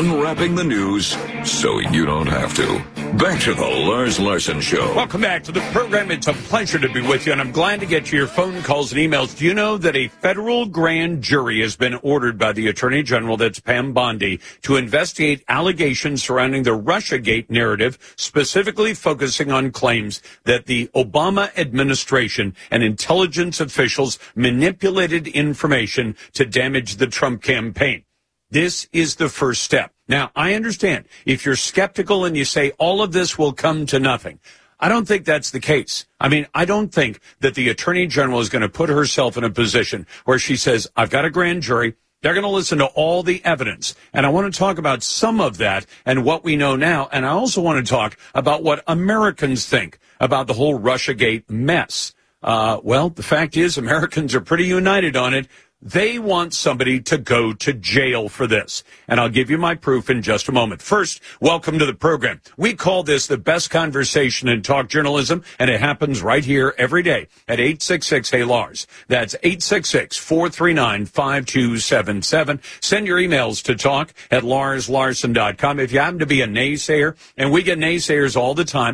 unwrapping the news so you don't have to. Back to the Lars Larson Show. Welcome back to the program. It's a pleasure to be with you, and I'm glad to get to your phone calls and emails. Do you know that a federal grand jury has been ordered by the Attorney General, that's Pam Bondi, to investigate allegations surrounding the Russiagate narrative, specifically focusing on claims that the Obama administration and intelligence officials manipulated information to damage the Trump campaign? This is the first step. Now, I understand if you're skeptical and you say all of this will come to nothing. I don't think that's the case. I mean, I don't think that the Attorney General is going to put herself in a position where she says, I've got a grand jury. They're going to listen to all the evidence. And I want to talk about some of that and what we know now. And I also want to talk about what Americans think about the whole Russiagate mess. Well, the fact is Americans are pretty united on it. They want somebody to go to jail for this. And I'll give you my proof in just a moment. First, welcome to the program. We call this the best conversation in talk journalism, and it happens right here every day at 866-HEY-LARS. That's 866-439-5277. Send your emails to talk@LarsLarson.com. If you happen to be a naysayer, and we get naysayers all the time,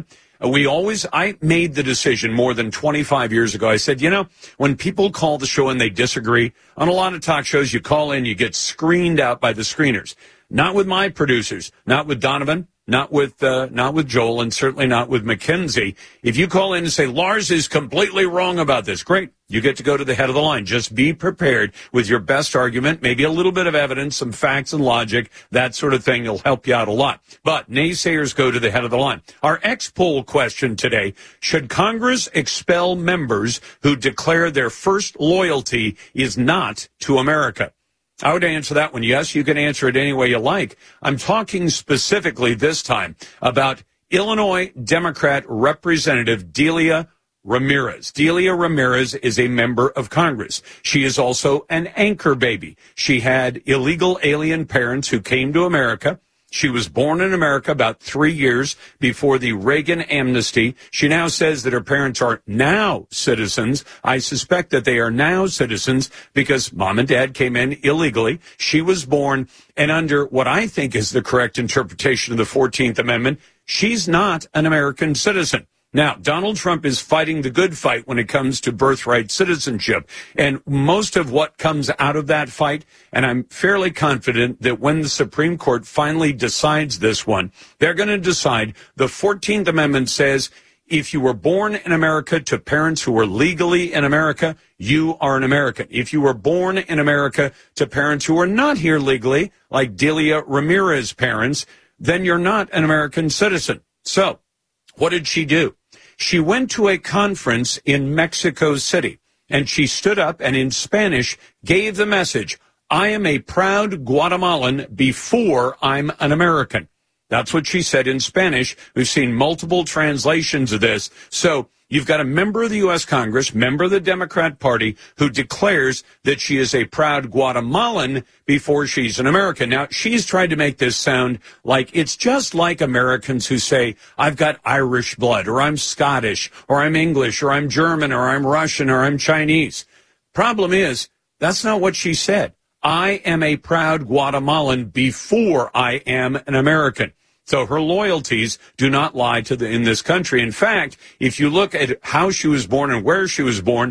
I made the decision more than 25 years ago. I said, when people call the show and they disagree, on a lot of talk shows, you call in, you get screened out by the screeners. Not with my producers, not with Donovan, not with Joel, and certainly not with Mackenzie. If you call in and say, Lars is completely wrong about this, great. You get to go to the head of the line. Just be prepared with your best argument, maybe a little bit of evidence, some facts and logic, that sort of thing will help you out a lot. But naysayers go to the head of the line. Our X-poll question today, should Congress expel members who declare their first loyalty is not to America? I would answer that one yes. You can answer it any way you like. I'm talking specifically this time about Illinois Democrat Representative Delia Ramirez. Delia Ramirez is a member of Congress. She is also an anchor baby. She had illegal alien parents who came to America. She was born in America about 3 years before the Reagan amnesty. She now says that her parents are now citizens. I suspect that they are now citizens because mom and dad came in illegally. She was born, and under what I think is the correct interpretation of the 14th Amendment, she's not an American citizen. Now, Donald Trump is fighting the good fight when it comes to birthright citizenship. And most of what comes out of that fight, and I'm fairly confident that when the Supreme Court finally decides this one, they're going to decide the 14th Amendment says if you were born in America to parents who were legally in America, you are an American. If you were born in America to parents who are not here legally, like Delia Ramirez's parents, then you're not an American citizen. So, what did she do? She went to a conference in Mexico City, and she stood up and in Spanish gave the message, I am a proud Guatemalan before I'm an American. That's what she said in Spanish. We've seen multiple translations of this. So you've got a member of the U.S. Congress, member of the Democrat Party, who declares that she is a proud Guatemalan before she's an American. Now, she's tried to make this sound like it's just like Americans who say, I've got Irish blood, or I'm Scottish, or I'm English, or I'm German, or I'm Russian, or I'm Chinese. Problem is, that's not what she said. I am a proud Guatemalan before I am an American. So her loyalties do not lie in this country. In fact, if you look at how she was born and where she was born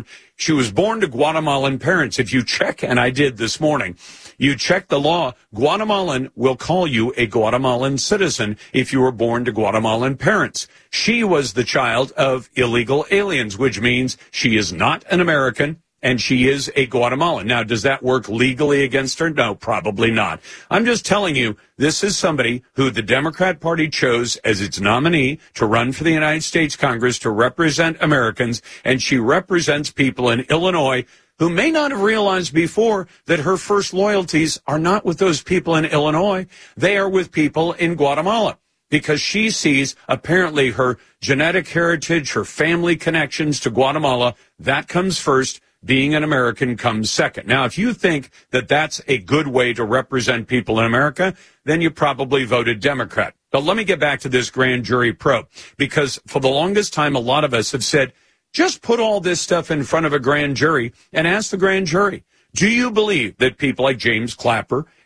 to Guatemalan parents. If you check, and I did this morning, you check the law, Guatemalan will call you a Guatemalan citizen if you were born to Guatemalan parents. She was the child of illegal aliens, which means she is not an American. And she is a Guatemalan. Now, does that work legally against her? No, probably not. I'm just telling you, this is somebody who the Democrat Party chose as its nominee to run for the United States Congress to represent Americans, and she represents people in Illinois who may not have realized before that her first loyalties are not with those people in Illinois. They are with people in Guatemala, because she sees apparently her genetic heritage, her family connections to Guatemala, that comes first. Being an American comes second. Now, if you think that that's a good way to represent people in America, then you probably voted Democrat. But let me get back to this grand jury probe, because for the longest time, a lot of us have said, just put all this stuff in front of a grand jury and ask the grand jury, do you believe that people like James Clapper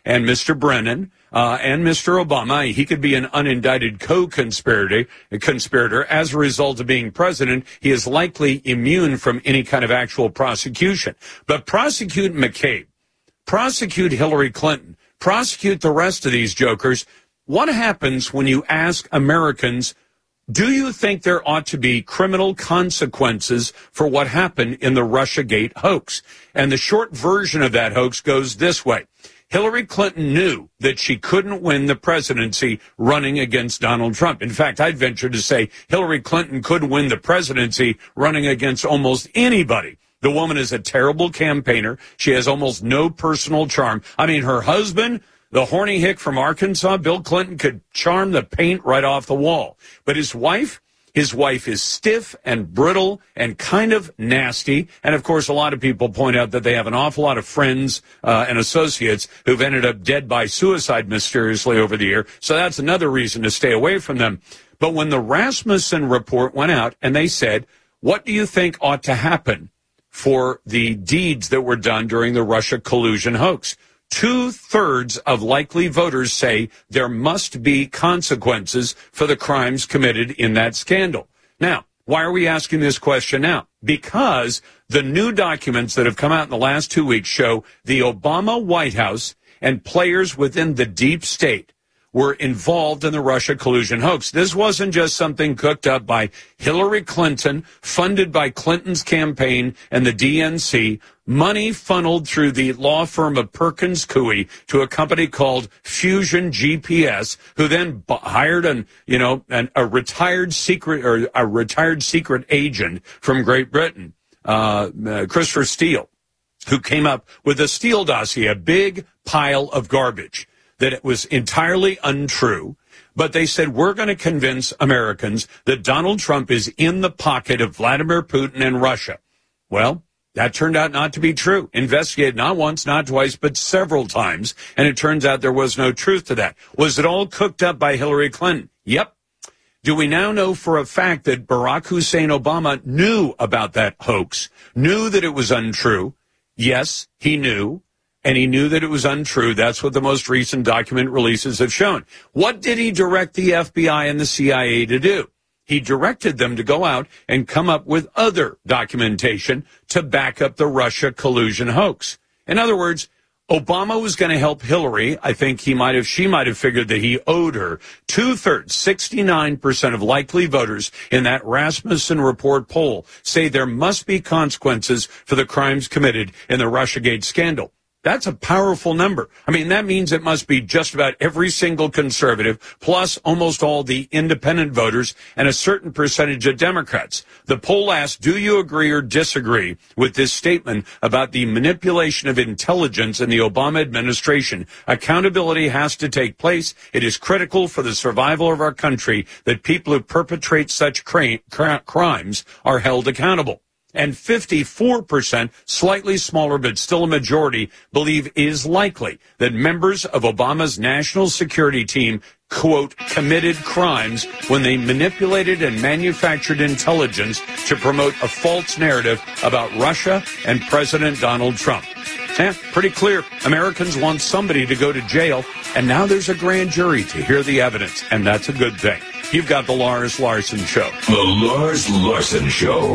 and Mr. Brennan and Mr. Obama. He could be an unindicted conspirator. As a result of being president, he is likely immune from any kind of actual prosecution. But prosecute McCabe, prosecute Hillary Clinton, prosecute the rest of these jokers. What happens when you ask Americans, do you think there ought to be criminal consequences for what happened in the Russiagate hoax? And the short version of that hoax goes this way. Hillary Clinton knew that she couldn't win the presidency running against Donald Trump. In fact, I'd venture to say Hillary Clinton could win the presidency running against almost anybody. The woman is a terrible campaigner. She has almost no personal charm. I mean, her husband, the horny hick from Arkansas, Bill Clinton, could charm the paint right off the wall. But his wife is stiff and brittle and kind of nasty. And, of course, a lot of people point out that they have an awful lot of friends and associates who've ended up dead by suicide mysteriously over the year. So that's another reason to stay away from them. But when the Rasmussen report went out and they said, what do you think ought to happen for the deeds that were done during the Russia collusion hoax? 2/3 of likely voters say there must be consequences for the crimes committed in that scandal. Now, why are we asking this question now? Because the new documents that have come out in the last 2 weeks show the Obama White House and players within the deep state were involved in the Russia collusion hoax. This wasn't just something cooked up by Hillary Clinton, funded by Clinton's campaign and the DNC, money funneled through the law firm of Perkins Coie to a company called Fusion GPS, who then hired a retired secret agent from Great Britain, Christopher Steele, who came up with a Steele dossier, a big pile of garbage that it was entirely untrue. But they said, we're going to convince Americans that Donald Trump is in the pocket of Vladimir Putin and Russia. Well, that turned out not to be true. Investigated not once, not twice, but several times. And it turns out there was no truth to that. Was it all cooked up by Hillary Clinton? Yep. Do we now know for a fact that Barack Hussein Obama knew about that hoax, knew that it was untrue? Yes, he knew. And he knew that it was untrue. That's what the most recent document releases have shown. What did he direct the FBI and the CIA to do? He directed them to go out and come up with other documentation to back up the Russia collusion hoax. In other words, Obama was going to help Hillary. I think she might have figured that he owed her 2/3, 69% of likely voters in that Rasmussen report poll say there must be consequences for the crimes committed in the Russiagate scandal. That's a powerful number. I mean, that means it must be just about every single conservative, plus almost all the independent voters and a certain percentage of Democrats. The poll asked, do you agree or disagree with this statement about the manipulation of intelligence in the Obama administration? Accountability has to take place. It is critical for the survival of our country that people who perpetrate such crimes are held accountable. And 54%, slightly smaller but still a majority, believe it is likely that members of Obama's national security team, quote, committed crimes when they manipulated and manufactured intelligence to promote a false narrative about Russia and President Donald Trump. Yeah, pretty clear. Americans want somebody to go to jail, and now there's a grand jury to hear the evidence, and that's a good thing. You've got the Lars Larson Show. The Lars Larson Show.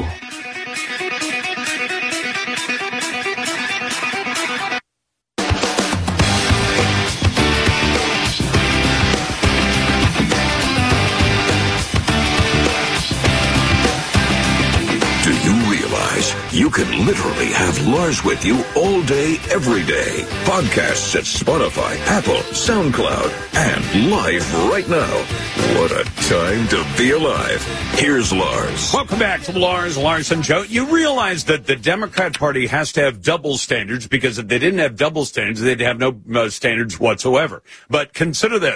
You can literally have Lars with you all day, every day. Podcasts at Spotify, Apple, SoundCloud, and live right now. What a time to be alive. Here's Lars. Welcome back to the Lars Larson Show. You realize that the Democrat Party has to have double standards, because if they didn't have double standards, they'd have no standards whatsoever. But consider this.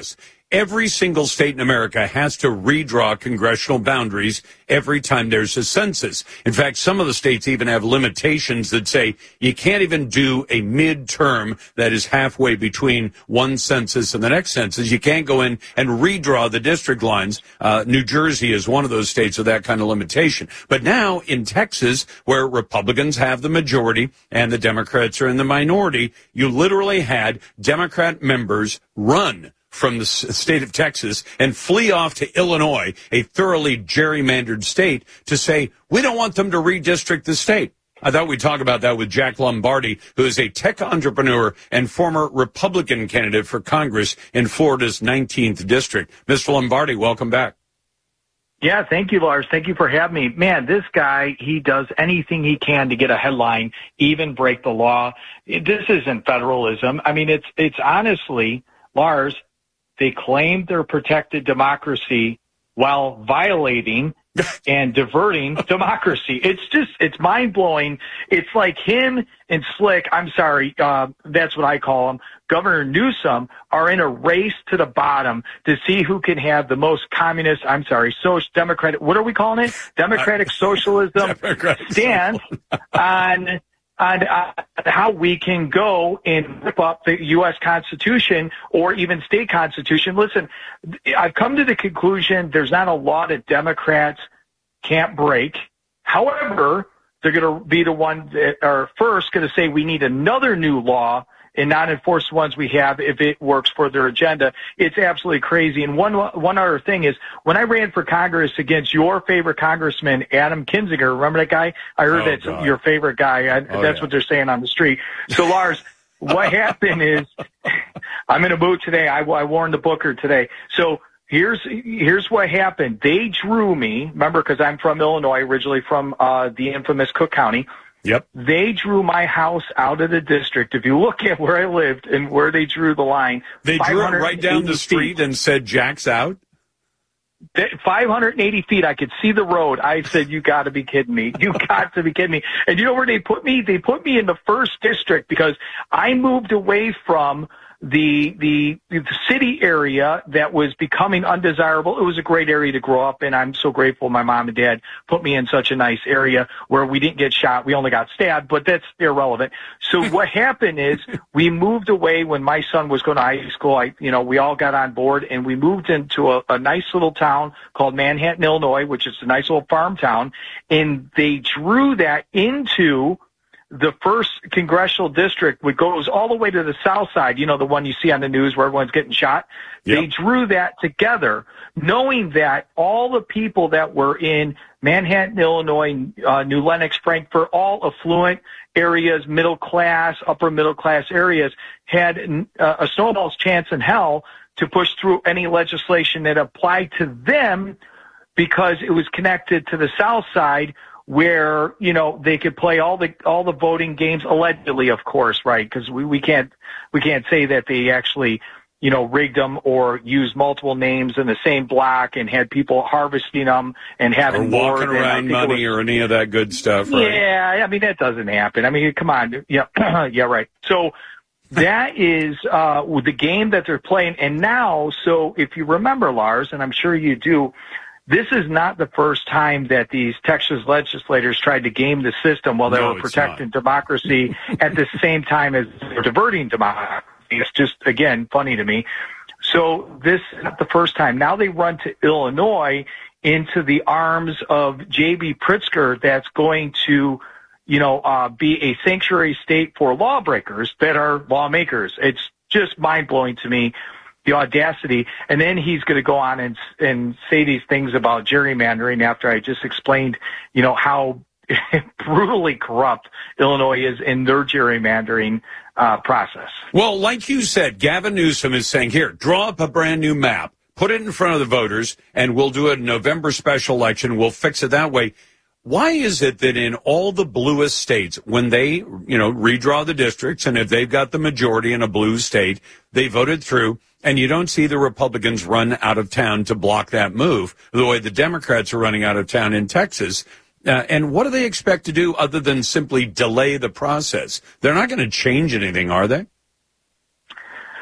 every single state in America has to redraw congressional boundaries every time there's a census. In fact, some of the states even have limitations that say you can't even do a midterm that is halfway between one census and the next census. You can't go in and redraw the district lines. New Jersey is one of those states with that kind of limitation. But now in Texas, where Republicans have the majority and the Democrats are in the minority, you literally had Democrat members run from the state of Texas and flee off to Illinois, a thoroughly gerrymandered state, to say, we don't want them to redistrict the state. I thought we'd talk about that with Jack Lombardi, who is a tech entrepreneur and former Republican candidate for Congress in Florida's 19th district. Mr. Lombardi, welcome back. Yeah, thank you, Lars. Thank you for having me. Man, this guy, he does anything he can to get a headline, even break the law. This isn't federalism. I mean, it's honestly, Lars, they claim they're protected democracy while violating and diverting democracy. It's mind-blowing. It's like him and Slick, I'm sorry, that's what I call him, Governor Newsom, are in a race to the bottom to see who can have the most communist, democratic, what are we calling it? Democratic socialism stance on how we can go and rip up the U.S. Constitution or even state constitution. Listen, I've come to the conclusion there's not a law that Democrats can't break. However, they're going to be the ones that are first going to say we need another new law and not enforce the ones we have if it works for their agenda. It's absolutely crazy. And one other thing is, when I ran for Congress against your favorite congressman, Adam Kinzinger, remember that guy? I heard that's your favorite guy. That's what they're saying on the street. So, Lars, what happened is, I'm in a mood today. I warned the booker today. So here's what happened. They drew me, remember, because I'm from Illinois, originally from the infamous Cook County. Yep. They drew my house out of the district. If you look at where I lived and where they drew the line, they drew it right down the street and said, Jack's out? 580 feet. I could see the road. I said, you got to be kidding me. You got to be kidding me. And you know where they put me? They put me in the first district because I moved away from the city area that was becoming undesirable. It was a great area to grow up in. I'm so grateful my mom and dad put me in such a nice area where we didn't get shot. We only got stabbed, but that's irrelevant. So what happened is we moved away when my son was going to high school. We all got on board and we moved into a nice little town called Manhattan, Illinois, which is a nice little farm town. And they drew that into the first congressional district, which goes all the way to the south side, the one you see on the news where everyone's getting shot. Yep. They drew that together, knowing that all the people that were in Manhattan, Illinois, New Lenox, Frankfort, all affluent areas, middle class, upper middle class areas, had a snowball's chance in hell to push through any legislation that applied to them because it was connected to the south side, where, they could play all the voting games, allegedly, of course, right? Because we can't say that they actually, rigged them or used multiple names in the same block and had people harvesting them and having or walking around money or any of that good stuff, right? Yeah, that doesn't happen. Come on. Yeah, yeah, right. So that is the game that they're playing. And now, so if you remember, Lars, and I'm sure you do, this is not the first time that these Texas legislators tried to game the system while they were protecting democracy at the same time as they're diverting democracy. It's just, again, funny to me. So this is not the first time. Now they run to Illinois into the arms of J.B. Pritzker that's going to, be a sanctuary state for lawbreakers that are lawmakers. It's just mind-blowing to me, the audacity. And then he's going to go on and say these things about gerrymandering after I just explained, how brutally corrupt Illinois is in their gerrymandering process. Well, like you said, Gavin Newsom is saying, here, draw up a brand new map, put it in front of the voters, and we'll do a November special election. We'll fix it that way. Why is it that in all the bluest states, when they, redraw the districts, and if they've got the majority in a blue state, they voted through, and you don't see the Republicans run out of town to block that move, the way the Democrats are running out of town in Texas? And what do they expect to do other than simply delay the process? They're not going to change anything, are they?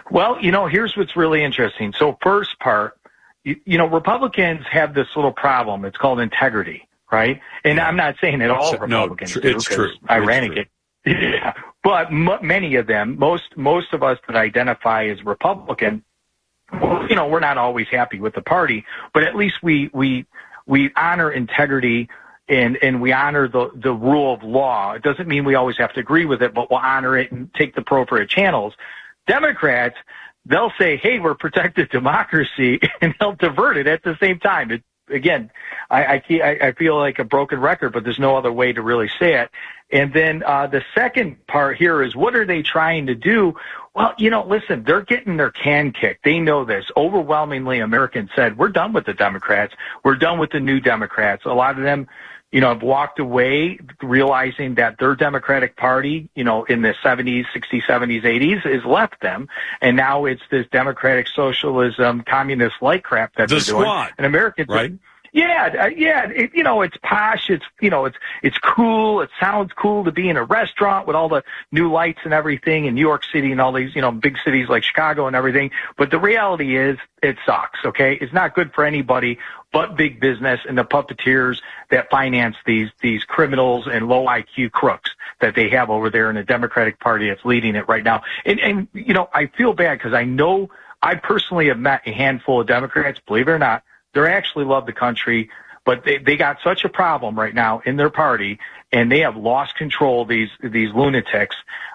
Well, here's what's really interesting. So first part, Republicans have this little problem. It's called integrity, right? And I'm not saying that all Republicans do. It's true. I ran it. Yeah. But many of them, most of us that identify as Republican, we're not always happy with the party, but at least we honor integrity and we honor the rule of law. It doesn't mean we always have to agree with it, but we'll honor it and take the appropriate channels. Democrats, they'll say, hey, we're protecting democracy, and they'll divert it at the same time. Again, I feel like a broken record, but there's no other way to really say it. And then the second part here is, what are they trying to do? Well, listen, they're getting their can kicked. They know this. Overwhelmingly, Americans said, we're done with the Democrats. We're done with the new Democrats. A lot of them, have walked away realizing that their Democratic Party, in the 70s, 60s, 70s, 80s has left them. And now it's this democratic socialism, communist-like crap that they're doing. And Americans, right? Yeah. It's posh. It's cool. It sounds cool to be in a restaurant with all the new lights and everything in New York City and all these, big cities like Chicago and everything. But the reality is it sucks. Okay. It's not good for anybody but big business and the puppeteers that finance these criminals and low IQ crooks that they have over there in the Democratic Party that's leading it right now. And I feel bad because I personally have met a handful of Democrats, believe it or not. They actually love the country, but they got such a problem right now in their party, and they have lost control. These lunatics,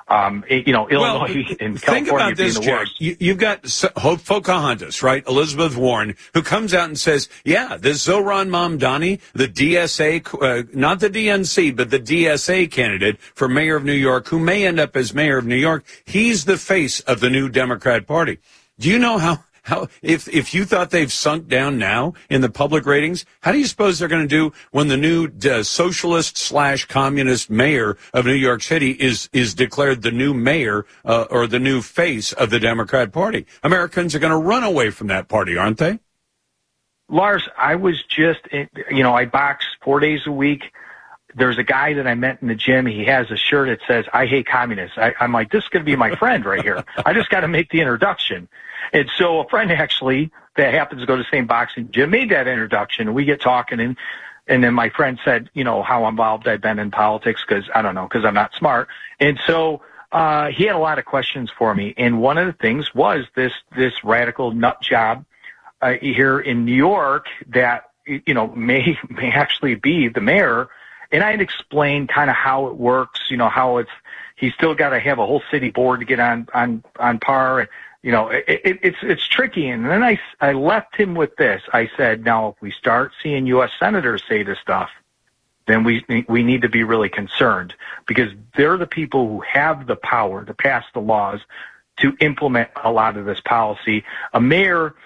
Illinois and California. Think about this, being the worst. You've got Pocahontas, right? Elizabeth Warren, who comes out and says, yeah, this Zohran Mamdani, the DSA, not the DNC, but the DSA candidate for mayor of New York, who may end up as mayor of New York, he's the face of the new Democrat Party. Do you know how if you thought they've sunk down now in the public ratings, how do you suppose they're going to do when the new socialist/communist mayor of New York City is declared the new mayor or the new face of the Democrat Party? Americans are going to run away from that party, aren't they? Lars, I was just, I box 4 days a week. There's a guy that I met in the gym. He has a shirt that says, I hate communists. I'm like, this is going to be my friend right here. I just got to make the introduction. And so a friend actually that happens to go to the same boxing gym made that introduction. And we get talking, and then my friend said, how involved I've been in politics because I'm not smart. And so he had a lot of questions for me. And one of the things was this radical nut job here in New York that, may actually be the mayor. And I had explained kind of how it works, how he's still got to have a whole city board to get on par. It's tricky. And then I left him with this. I said, now, if we start seeing U.S. senators say this stuff, then we need to be really concerned because they're the people who have the power to pass the laws to implement a lot of this policy. A mayor,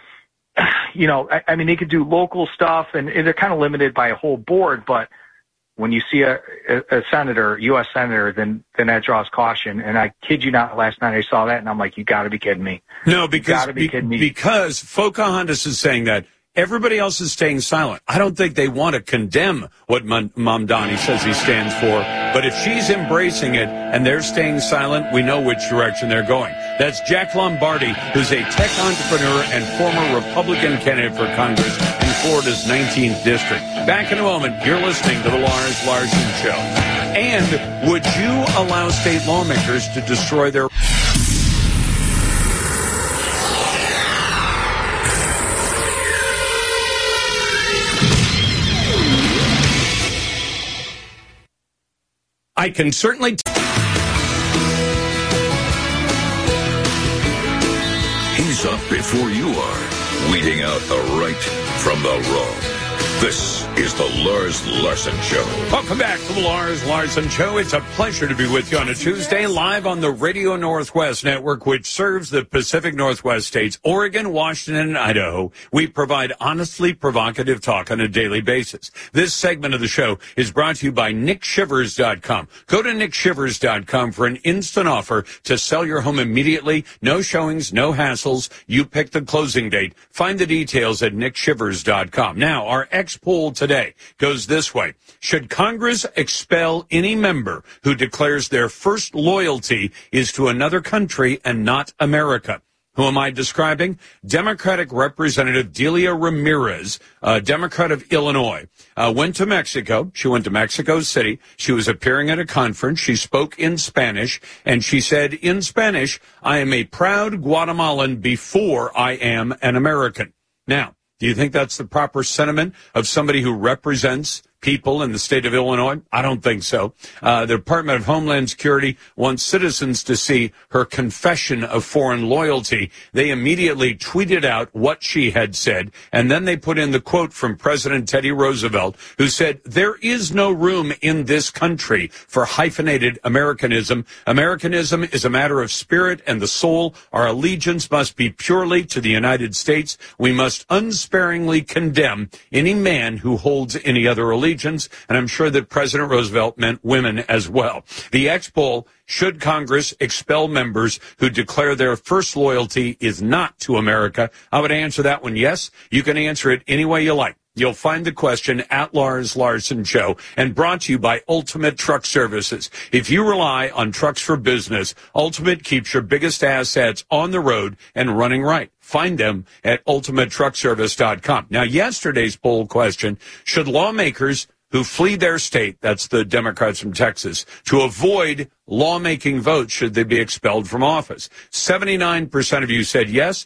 they could do local stuff and they're kind of limited by a whole board, but when you see a senator, U.S. senator, then that draws caution. And I kid you not, last night I saw that, and I'm like, you got to be kidding me. No, because Pocahontas is saying that. Everybody else is staying silent. I don't think they want to condemn what Mamdani says he stands for. But if she's embracing it and they're staying silent, we know which direction they're going. That's Jack Lombardi, who's a tech entrepreneur and former Republican candidate for Congress in Florida's 19th district. Back in a moment, you're listening to the Lars Larson Show. And would you allow state lawmakers to destroy their... I can certainly... He's up before you are, weeding out the right from the wrong. This is the Lars Larson Show. Welcome back to the Lars Larson Show. It's a pleasure to be with you on a Tuesday, live on the Radio Northwest Network, which serves the Pacific Northwest states, Oregon, Washington, and Idaho. We provide honestly provocative talk on a daily basis. This segment of the show is brought to you by NickShivers.com. Go to NickShivers.com for an instant offer to sell your home immediately. No showings, no hassles. You pick the closing date. Find the details at NickShivers.com. Now, our poll today goes this way. Should Congress expel any member who declares their first loyalty is to another country and not America? Who am I describing? Democratic Representative Delia Ramirez, Democrat of Illinois, went to Mexico. She went to Mexico City. She was appearing at a conference. She spoke in Spanish, and she said in Spanish, "I am a proud Guatemalan before I am an American." Now, do you think that's the proper sentiment of somebody who represents people in the state of Illinois? I don't think so. The Department of Homeland Security wants citizens to see her confession of foreign loyalty. They immediately tweeted out what she had said, and then they put in the quote from President Teddy Roosevelt, who said, "There is no room in this country for hyphenated Americanism. Americanism is a matter of spirit and the soul. Our allegiance must be purely to the United States. We must unsparingly condemn any man who holds any other allegiance." And I'm sure that President Roosevelt meant women as well. The X poll, should Congress expel members who declare their first loyalty is not to America? I would answer that one yes. You can answer it any way you like. You'll find the question at Lars Larson Show, and brought to you by Ultimate Truck Services. If you rely on trucks for business, Ultimate keeps your biggest assets on the road and running right. Find them at ultimatetruckservice.com. Now, yesterday's poll question, should lawmakers who flee their state, that's the Democrats from Texas, to avoid lawmaking votes, should they be expelled from office? 79% of you said yes,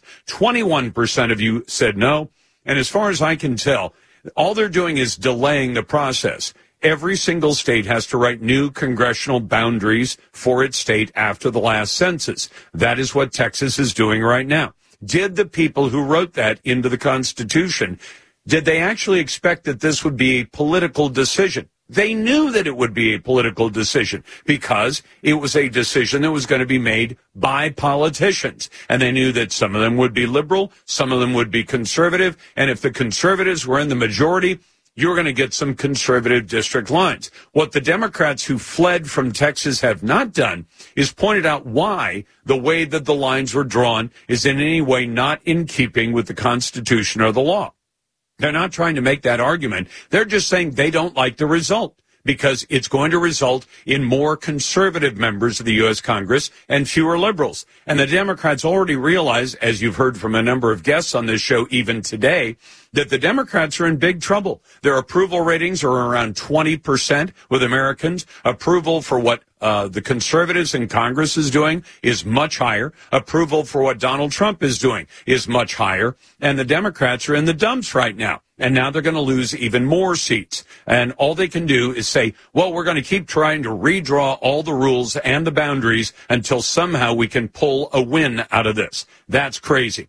21% of you said no, and as far as I can tell, all they're doing is delaying the process. Every single state has to write new congressional boundaries for its state after the last census. That is what Texas is doing right now. Did the people who wrote that into the Constitution, did they actually expect that this would be a political decision? They knew that it would be a political decision because it was a decision that was going to be made by politicians. And they knew that some of them would be liberal, some of them would be conservative. And if the conservatives were in the majority, you're going to get some conservative district lines. What the Democrats who fled from Texas have not done is pointed out why the way that the lines were drawn is in any way not in keeping with the Constitution or the law. They're not trying to make that argument. They're just saying they don't like the result because it's going to result in more conservative members of the U.S. Congress and fewer liberals. And the Democrats already realize, as you've heard from a number of guests on this show even today, that the Democrats are in big trouble. Their approval ratings are around 20% with Americans. Approval for what the conservatives in Congress is doing is much higher. Approval for what Donald Trump is doing is much higher. And the Democrats are in the dumps right now. And now they're going to lose even more seats. And all they can do is say, well, we're going to keep trying to redraw all the rules and the boundaries until somehow we can pull a win out of this. That's crazy.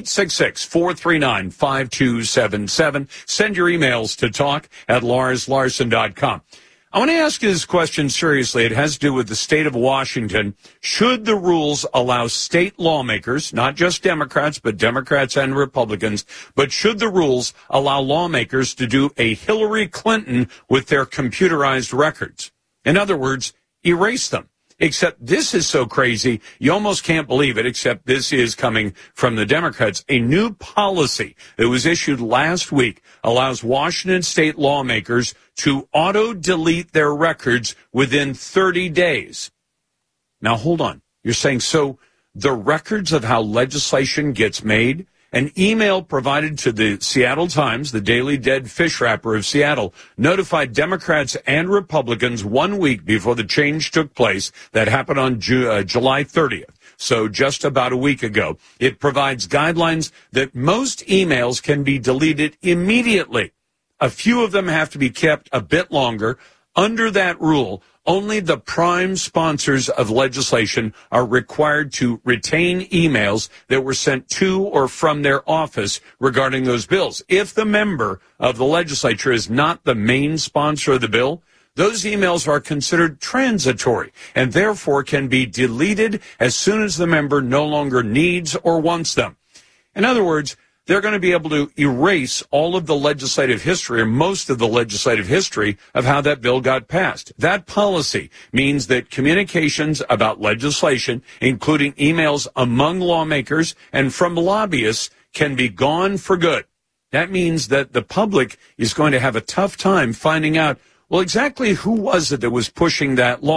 866-439-5277. Send your emails to talk@LarsLarson.com. I want to ask you this question seriously. It has to do with the state of Washington. Should the rules allow state lawmakers, not just Democrats, but Democrats and Republicans, but should the rules allow lawmakers to do a Hillary Clinton with their computerized records? In other words, erase them. Except this is so crazy, you almost can't believe it, except this is coming from the Democrats. A new policy that was issued last week allows Washington state lawmakers to auto-delete their records within 30 days. Now, hold on. You're saying, so the records of how legislation gets made? An email provided to the Seattle Times, the daily dead fish wrapper of Seattle, notified Democrats and Republicans 1 week before the change took place that happened on July 30th. So just about a week ago. It provides guidelines that most emails can be deleted immediately. A few of them have to be kept a bit longer. Under that rule, only the prime sponsors of legislation are required to retain emails that were sent to or from their office regarding those bills. If the member of the legislature is not the main sponsor of the bill, those emails are considered transitory and therefore can be deleted as soon as the member no longer needs or wants them. In other words, they're going to be able to erase all of the legislative history, or most of the legislative history, of how that bill got passed. That policy means that communications about legislation, including emails among lawmakers and from lobbyists, can be gone for good. That means that the public is going to have a tough time finding out, well, exactly who was it that was pushing that law?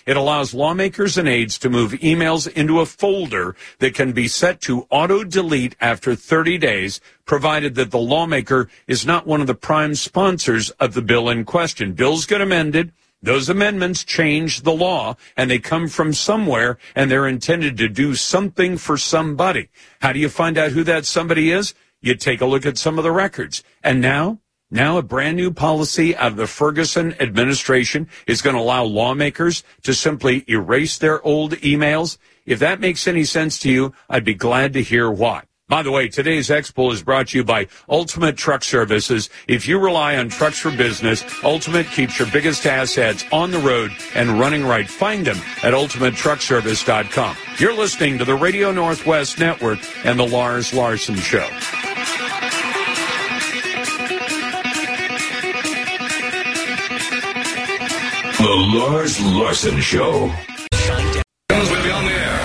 It allows lawmakers and aides to move emails into a folder that can be set to auto-delete after 30 days, provided that the lawmaker is not one of the prime sponsors of the bill in question. Bills get amended. Those amendments change the law, and they come from somewhere, and they're intended to do something for somebody. How do you find out who that somebody is? You take a look at some of the records. And now a brand new policy out of the Ferguson administration is going to allow lawmakers to simply erase their old emails. If that makes any sense to you, I'd be glad to hear why. By the way, today's Expo is brought to you by Ultimate Truck Services. If you rely on trucks for business, Ultimate keeps your biggest assets on the road and running right. Find them at ultimatetruckservice.com. You're listening to the Radio Northwest Network and the Lars Larson Show. The Lars Larson Show. Will be on the air.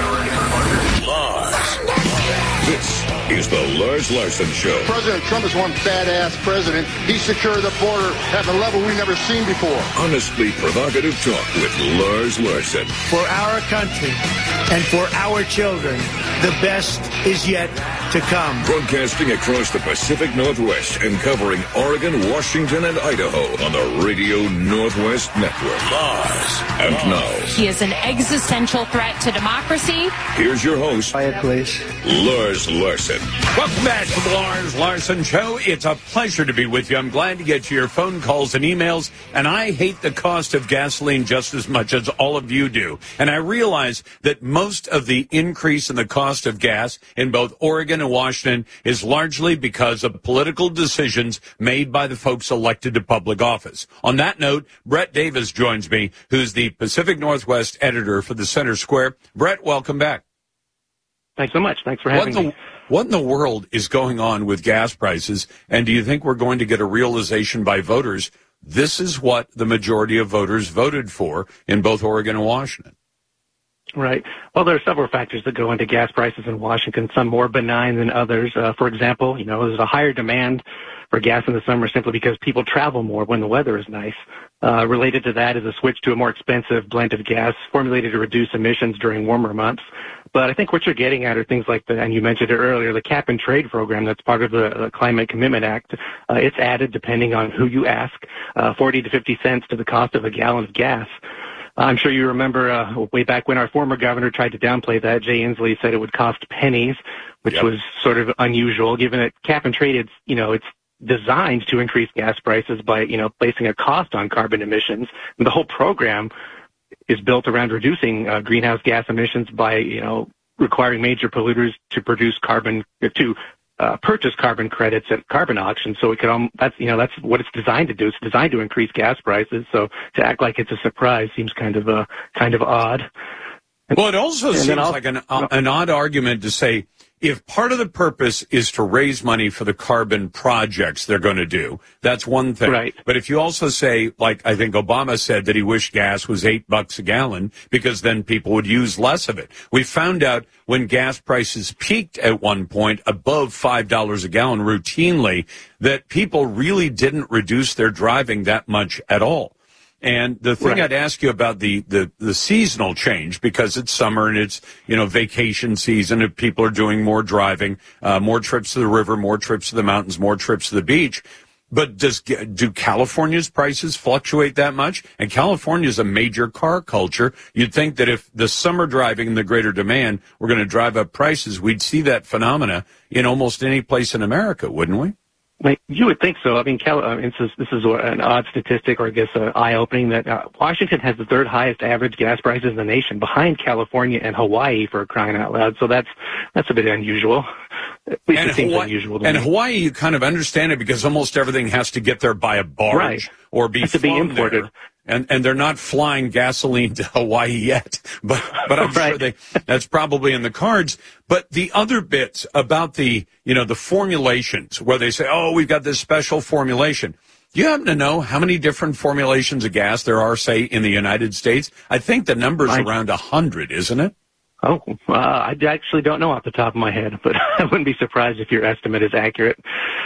This is the Lars Larson Show. President Trump is one badass president. He secured the border at a level we've never seen before. Honestly provocative talk with Lars Larson. For our country and for our children, the best is yet to come. Broadcasting across the Pacific Northwest and covering Oregon, Washington, and Idaho on the Radio Northwest Network. Lars. And now, he is an existential threat to democracy. Here's your host, Quiet, please. Lars Larson. Welcome back to the Lars Larson Show. It's a pleasure to be with you. I'm glad to get to your phone calls and emails, and I hate the cost of gasoline just as much as all of you do. And I realize that most of the increase in the cost of gas in both Oregon and Washington is largely because of political decisions made by the folks elected to public office. On that note, Brett Davis joins me, who's the Pacific Northwest editor for the Center Square. Brett, welcome back. Thanks so much. Thanks for having me. What in the world is going on with gas prices? And do you think we're going to get a realization by voters? This is what the majority of voters voted for in both Oregon and Washington. Right. Well, there are several factors that go into gas prices in Washington, some more benign than others. For example, there's a higher demand for gas in the summer simply because people travel more when the weather is nice. Related to that is a switch to a more expensive blend of gas formulated to reduce emissions during warmer months. But I think what you're getting at are things like and you mentioned it earlier, the cap and trade program that's part of the Climate Commitment Act. It's added, depending on who you ask, 40 to 50 cents to the cost of a gallon of gas. I'm sure you remember way back when our former governor tried to downplay that. Jay Inslee said it would cost pennies, which was sort of unusual, given that cap and trade, it's designed to increase gas prices by, placing a cost on carbon emissions. And the whole program is built around reducing greenhouse gas emissions by, requiring major polluters to purchase carbon credits at carbon auctions. So that's what it's designed to do. It's designed to increase gas prices. So to act like it's a surprise seems kind of odd. Well, it also seems like an odd argument to say, if part of the purpose is to raise money for the carbon projects they're going to do, that's one thing. Right. But if you also say, like I think Obama said, that he wished gas was $8 a gallon because then people would use less of it. We found out when gas prices peaked at one point above $5 a gallon routinely that people really didn't reduce their driving that much at all. And the thing I'd ask you about the seasonal change, because it's summer and it's, vacation season and people are doing more driving, more trips to the river, more trips to the mountains, more trips to the beach. But do California's prices fluctuate that much? And California is a major car culture. You'd think that if the summer driving and the greater demand were going to drive up prices, we'd see that phenomena in almost any place in America, wouldn't we? You would think so. I mean, this is an odd statistic, or I guess eye-opening, that Washington has the third highest average gas prices in the nation, behind California and Hawaii, for crying out loud. So that's a bit unusual. At least it seems unusual to me. Hawaii, you kind of understand it because almost everything has to get there by a barge or be imported. There. And they're not flying gasoline to Hawaii yet, but I'm sure that's probably in the cards. But the other bits about the formulations where they say, oh, we've got this special formulation. Do you happen to know how many different formulations of gas there are, say, in the United States? I think the number's around 100, isn't it? Oh, I actually don't know off the top of my head, but I wouldn't be surprised if your estimate is accurate.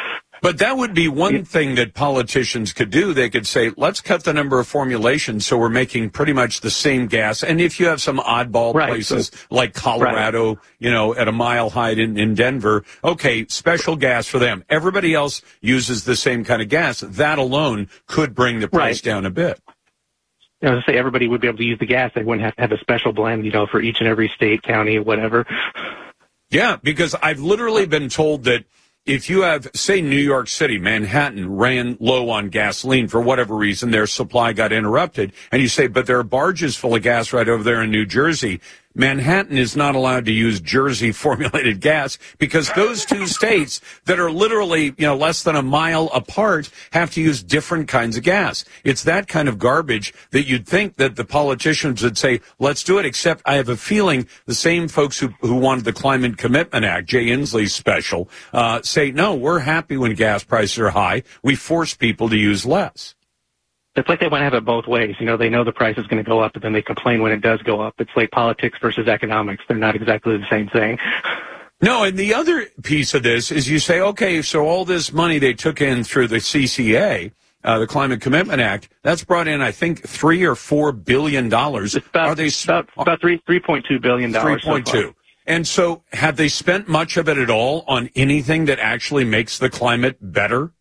But that would be one thing that politicians could do. They could say, let's cut the number of formulations so we're making pretty much the same gas. And if you have some oddball places like Colorado, at a Mile High in Denver, okay, special gas for them. Everybody else uses the same kind of gas. That alone could bring the price down a bit. I was say everybody would be able to use the gas. They wouldn't have to have a special blend, for each and every state, county, whatever. Yeah, because I've literally been told that if you have, say, New York City, Manhattan ran low on gasoline for whatever reason, their supply got interrupted, and you say, but there are barges full of gas right over there in New Jersey. Manhattan is not allowed to use Jersey formulated gas because those two states that are literally, less than a mile apart have to use different kinds of gas. It's that kind of garbage that you'd think that the politicians would say, let's do it, except I have a feeling the same folks who wanted the Climate Commitment Act, Jay Inslee's special, say, no, we're happy when gas prices are high. We force people to use less. It's like they want to have it both ways. They know the price is going to go up, but then they complain when it does go up. It's like politics versus economics. They're not exactly the same thing. No, and the other piece of this is you say, okay, so all this money they took in through the CCA, the Climate Commitment Act, that's brought in, I think, $3 or $4 billion. It's about $3.2 billion. 3.2. So and so have they spent much of it at all on anything that actually makes the climate better?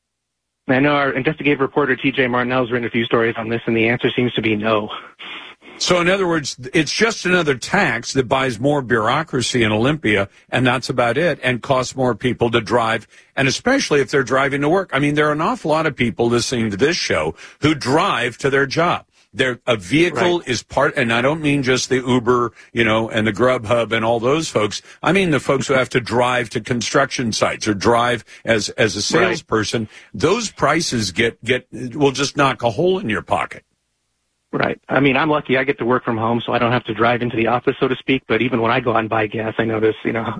I know our investigative reporter, T.J. Martinell, has written a few stories on this, and the answer seems to be no. So, in other words, it's just another tax that buys more bureaucracy in Olympia, and that's about it, and costs more people to drive, and especially if they're driving to work. I mean, there are an awful lot of people listening to this show who drive to their job. A vehicle is part, and I don't mean just the Uber, and the Grubhub and all those folks. I mean the folks who have to drive to construction sites or drive as a salesperson. Those prices will just knock a hole in your pocket. Right. I mean, I'm lucky I get to work from home, so I don't have to drive into the office, so to speak. But even when I go out and buy gas, I notice,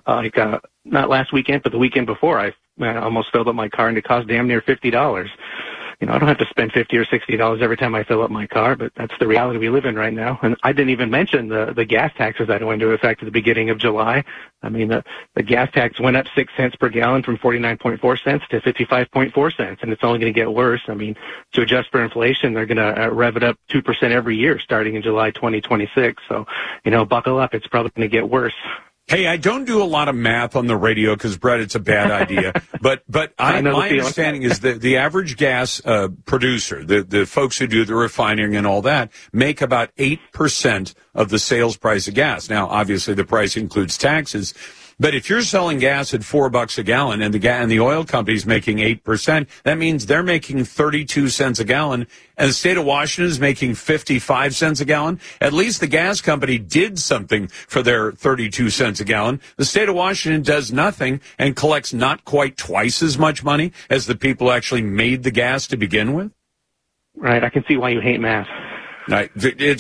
not last weekend, but the weekend before, I almost filled up my car and it cost damn near $50. I don't have to spend $50 or $60 every time I fill up my car, but that's the reality we live in right now. And I didn't even mention the gas taxes that went into effect at the beginning of July. I mean, the gas tax went up 6 cents per gallon from 49.4 cents to 55.4 cents, and it's only going to get worse. I mean, to adjust for inflation, they're going to rev it up 2% every year starting in July 2026. So, buckle up. It's probably going to get worse. Hey, I don't do a lot of math on the radio because, Brett, it's a bad idea. But my understanding is that the average gas producer, the folks who do the refining and all that, make about 8% of the sales price of gas. Now, obviously, the price includes taxes. But if you're selling gas at $4 a gallon and the oil company's making 8%, that means they're making 32 cents a gallon, and the state of Washington is making 55 cents a gallon. At least the gas company did something for their 32 cents a gallon. The state of Washington does nothing and collects not quite twice as much money as the people who actually made the gas to begin with. Right. I can see why you hate math. Right.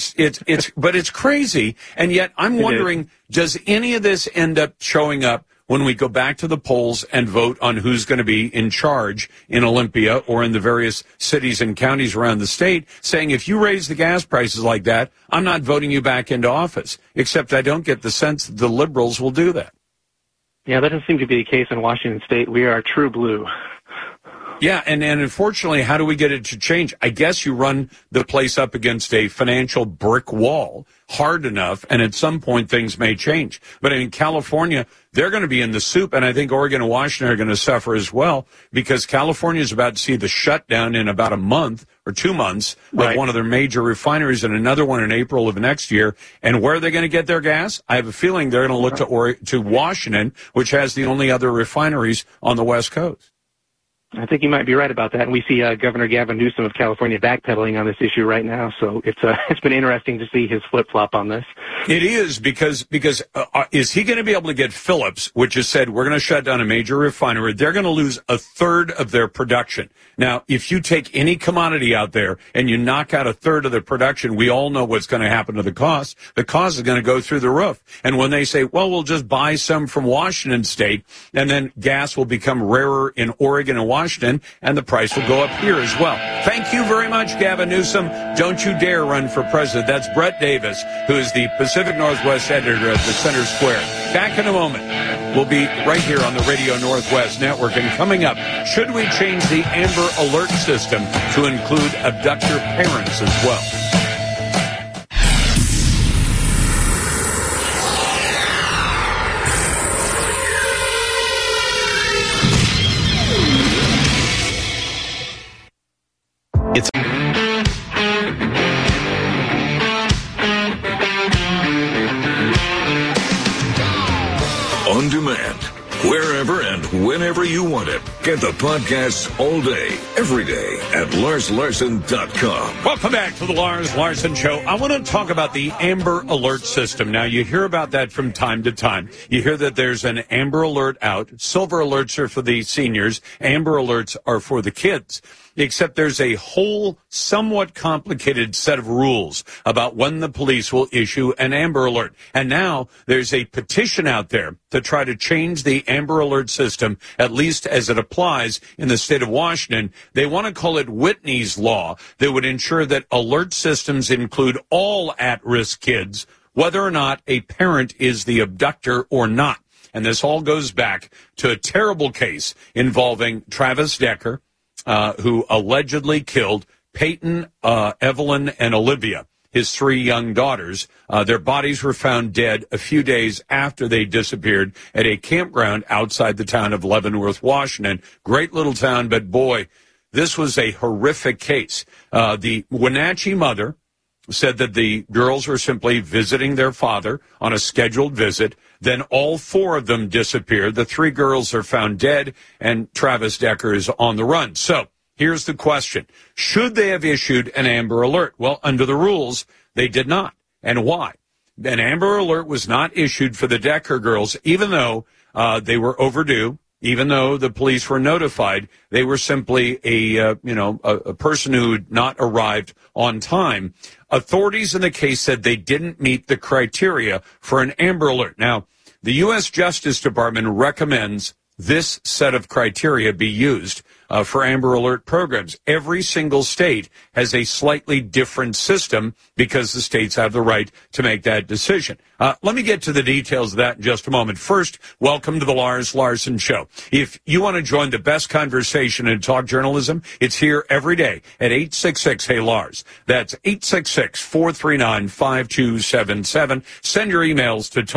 But it's crazy. And yet I'm wondering, does any of this end up showing up when we go back to the polls and vote on who's going to be in charge in Olympia or in the various cities and counties around the state, saying if you raise the gas prices like that, I'm not voting you back into office, except I don't get the sense that the liberals will do that. Yeah, that doesn't seem to be the case in Washington state. We are true blue. Yeah, and unfortunately, how do we get it to change? I guess you run the place up against a financial brick wall hard enough, and at some point things may change. But in California, they're going to be in the soup, and I think Oregon and Washington are going to suffer as well, because California is about to see the shutdown in about a month or 2 months of one of their major refineries and another one in April of next year. And where are they going to get their gas? I have a feeling they're going to look to Washington, which has the only other refineries on the West Coast. I think you might be right about that. And we see Governor Gavin Newsom of California backpedaling on this issue right now. So it's been interesting to see his flip-flop on this. It is, because is he going to be able to get Phillips, which has said we're going to shut down a major refinery? They're going to lose a third of their production. Now, if you take any commodity out there and you knock out a third of the production, we all know what's going to happen to the cost. The cost is going to go through the roof. And when they say, well, we'll just buy some from Washington state, and then gas will become rarer in Oregon and Washington, Washington, and the price will go up here as well. Thank you very much, Gavin Newsom. Don't you dare run for president. That's Brett Davis, who is the Pacific Northwest editor of the Center Square. Back in a moment. We'll be right here on the Radio Northwest Network. And coming up, should we change the Amber Alert system to include abductor parents as well? It's on demand, wherever and whenever you want it. Get the podcasts all day, every day at LarsLarson.com. Welcome back to the Lars Larson Show. I want to talk about the Amber Alert system. Now, you hear about that from time to time. You hear that there's an Amber Alert out. Silver Alerts are for the seniors. Amber Alerts are for the kids. Except there's a whole somewhat complicated set of rules about when the police will issue an Amber Alert. And now there's a petition out there to try to change the Amber Alert system, at least as it applies in the state of Washington. They want to call it Whitney's Law that would ensure that alert systems include all at-risk kids, whether or not a parent is the abductor or not. And this all goes back to a terrible case involving Travis Decker, who allegedly killed Peyton, Evelyn, and Olivia, his three young daughters. Their bodies were found dead a few days after they disappeared at a campground outside the town of Leavenworth, Washington. Great little town, but boy, this was a horrific case. The Wenatchee mother said that the girls were simply visiting their father on a scheduled visit. Then all four of them disappeared. The three girls are found dead, and Travis Decker is on the run. So here's the question. Should they have issued an Amber Alert? Well, under the rules, they did not. And why? An Amber Alert was not issued for the Decker girls, even though they were overdue. Even though the police were notified, they were simply a person who had not arrived on time. Authorities in the case said they didn't meet the criteria for an Amber Alert. Now, the U.S. Justice Department recommends this set of criteria be used for Amber Alert programs. Every single state has a slightly different system because the states have the right to make that decision. Let me get to the details of that in just a moment. First, welcome to the Lars Larson Show. If you want to join the best conversation in talk journalism, it's here every day at 866-HEY-LARS. That's 866-439-5277. Send your emails to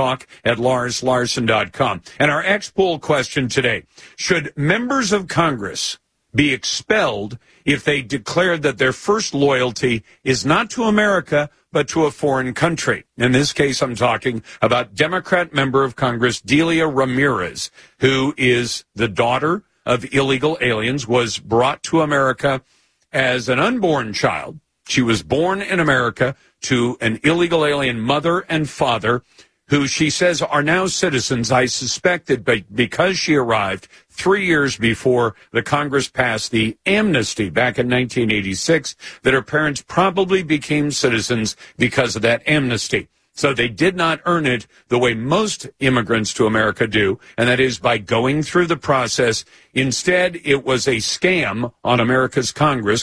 talk@LarsLarson.com. And our X-Poll question today, should members of Congress be expelled if they declare that their first loyalty is not to America, but to a foreign country? In this case, I'm talking about Democrat member of Congress Delia Ramirez, who is the daughter of illegal aliens, was brought to America as an unborn child. She was born in America to an illegal alien mother and father, who she says are now citizens. I suspect that because she arrived 3 years before the Congress passed the amnesty back in 1986, that her parents probably became citizens because of that amnesty. So they did not earn it the way most immigrants to America do, and that is by going through the process. Instead, it was a scam on America's Congress.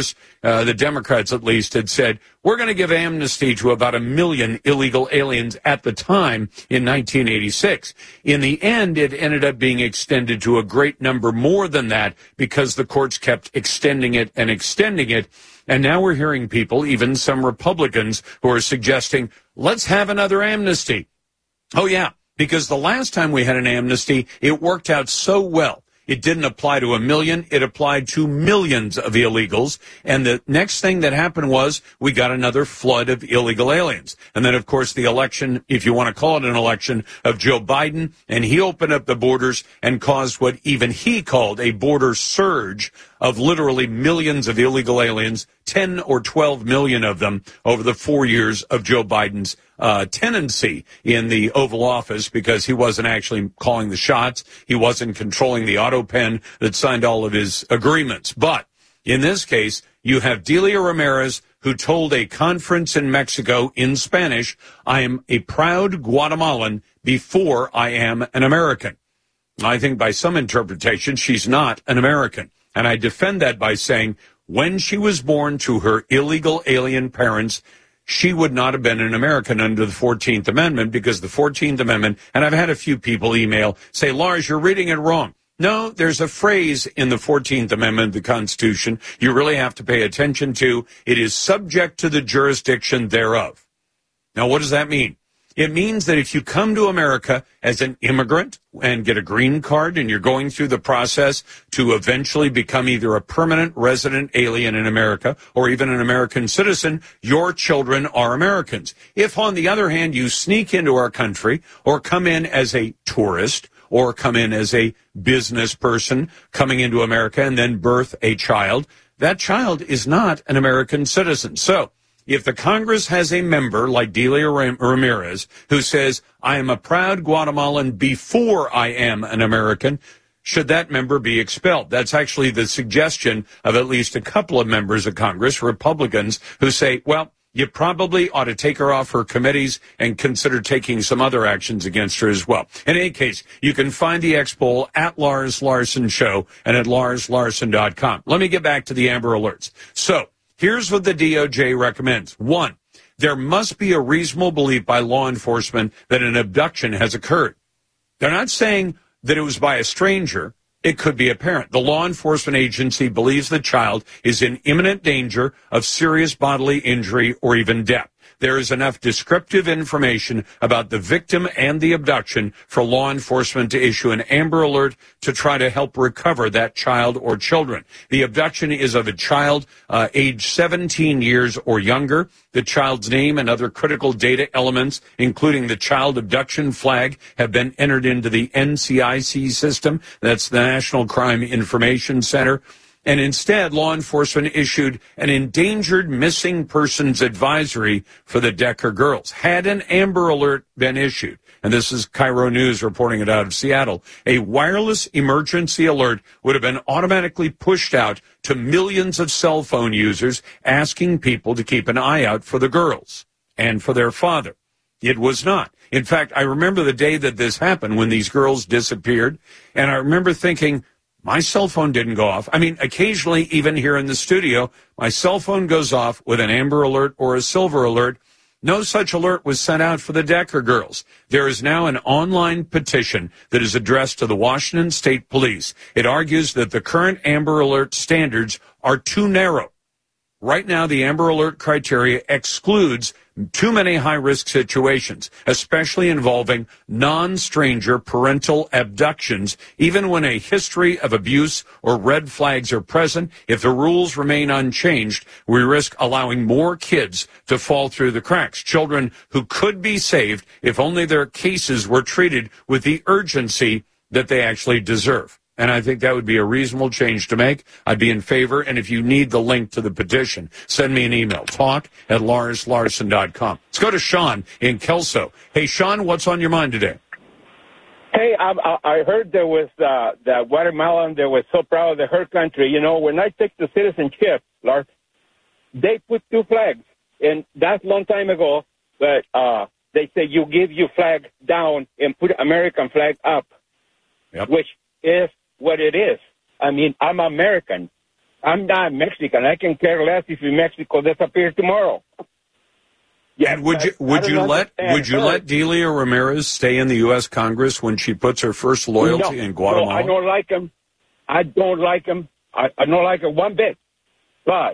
The Democrats at least, had said, we're going to give amnesty to about 1 million illegal aliens at the time in 1986. In the end, it ended up being extended to a great number more than that because the courts kept extending it and extending it. And now we're hearing people, even some Republicans, who are suggesting, let's have another amnesty. Oh, yeah, because the last time we had an amnesty, it worked out so well. It didn't apply to 1 million. It applied to millions of illegals. And the next thing that happened was we got another flood of illegal aliens. And then, of course, the election, if you want to call it an election, of Joe Biden. And he opened up the borders and caused what even he called a border surge of literally millions of illegal aliens, 10 or 12 million of them over the 4 years of Joe Biden's tenancy in the Oval Office, because he wasn't actually calling the shots. He wasn't controlling the auto pen that signed all of his agreements. But in this case, you have Delia Ramirez, who told a conference in Mexico in Spanish, I am a proud Guatemalan before I am an American. I think by some interpretation, she's not an American. And I defend that by saying when she was born to her illegal alien parents, she would not have been an American under the 14th Amendment, because the 14th Amendment, and I've had a few people email, say, Lars, you're reading it wrong. No, there's a phrase in the 14th Amendment of the Constitution you really have to pay attention to. It is subject to the jurisdiction thereof. Now, what does that mean? It means that if you come to America as an immigrant and get a green card and you're going through the process to eventually become either a permanent resident alien in America or even an American citizen, your children are Americans. If, on the other hand, you sneak into our country or come in as a tourist or come in as a business person coming into America and then birth a child, that child is not an American citizen. So, if the Congress has a member like Delia Ramirez who says, I am a proud Guatemalan before I am an American, should that member be expelled? That's actually the suggestion of at least a couple of members of Congress, Republicans, who say, well, you probably ought to take her off her committees and consider taking some other actions against her as well. In any case, you can find the X-Poll at Lars Larson Show and at LarsLarson.com. Let me get back to the Amber Alerts. So, here's what the DOJ recommends. 1, there must be a reasonable belief by law enforcement that an abduction has occurred. They're not saying that it was by a stranger. It could be a parent. The law enforcement agency believes the child is in imminent danger of serious bodily injury or even death. There is enough descriptive information about the victim and the abduction for law enforcement to issue an Amber Alert to try to help recover that child or children. The abduction is of a child age 17 years or younger. The child's name and other critical data elements, including the child abduction flag, have been entered into the NCIC system. That's the National Crime Information Center. And instead, law enforcement issued an endangered missing persons advisory for the Decker girls. Had an Amber Alert been issued, and this is Cairo News reporting it out of Seattle, a wireless emergency alert would have been automatically pushed out to millions of cell phone users, asking people to keep an eye out for the girls and for their father. It was not. In fact, I remember the day that this happened when these girls disappeared, and I remember thinking, my cell phone didn't go off. I mean, occasionally, even here in the studio, my cell phone goes off with an Amber Alert or a Silver Alert. No such alert was sent out for the Decker girls. There is now an online petition that is addressed to the Washington State Police. It argues that the current Amber Alert standards are too narrow. Right now, the Amber Alert criteria excludes too many high-risk situations, especially involving non-stranger parental abductions. Even when a history of abuse or red flags are present, if the rules remain unchanged, we risk allowing more kids to fall through the cracks. Children who could be saved if only their cases were treated with the urgency that they actually deserve. And I think that would be a reasonable change to make. I'd be in favor. And if you need the link to the petition, send me an email, talk@LarsLarson.com. Let's go to Sean in Kelso. Hey, Sean, what's on your mind today? Hey, I heard there was the Guatemalan that was so proud of her country. You know, when I took the citizenship, Lars, they put 2 flags. And that's a long time ago. But they say you give your flag down and put American flag up, which is what it is. I mean, I'm American. I'm not Mexican. I can care less if Mexico disappears tomorrow. Yeah, and would you let Delia Ramirez stay in the U.S. Congress when she puts her first loyalty in Guatemala? No, I don't like him. I don't like him. I don't like him one bit. But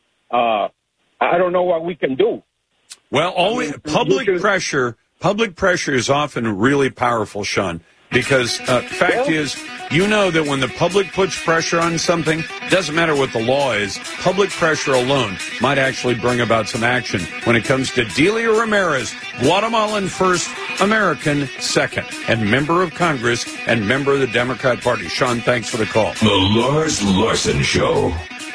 I don't know what we can do. Well, public pressure is often really powerful, Sean. Because fact is, you know that when the public puts pressure on something, doesn't matter what the law is, public pressure alone might actually bring about some action. When it comes to Delia Ramirez, Guatemalan first, American second, and member of Congress and member of the Democrat Party. Sean, thanks for the call. The Lars Larson Show.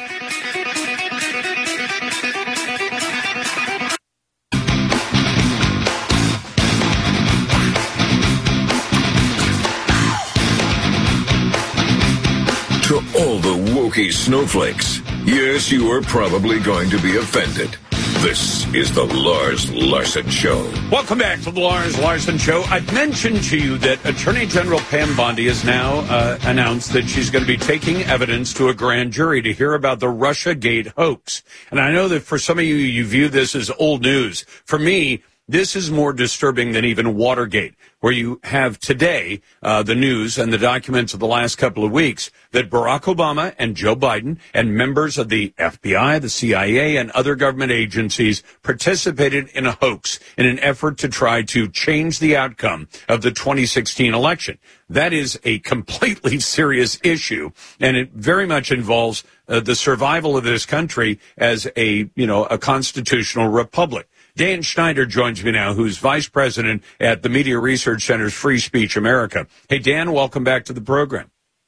To all the wokey snowflakes, yes, you are probably going to be offended. This is the Lars Larson Show. Welcome back to the Lars Larson Show. I've mentioned to you that Attorney General Pam Bondi has now announced that she's going to be taking evidence to a grand jury to hear about the Russiagate hoax. And I know that for some of you, you view this as old news. For me, this is more disturbing than even Watergate, where you have today the news and the documents of the last couple of weeks that Barack Obama and Joe Biden and members of the FBI, the CIA, and other government agencies participated in a hoax in an effort to try to change the outcome of the 2016 election. That is a completely serious issue, and it very much involves the survival of this country as a constitutional republic. Dan Schneider joins me now, who's vice president at the Media Research Center's Free Speech America. Hey, Dan, welcome back to the program.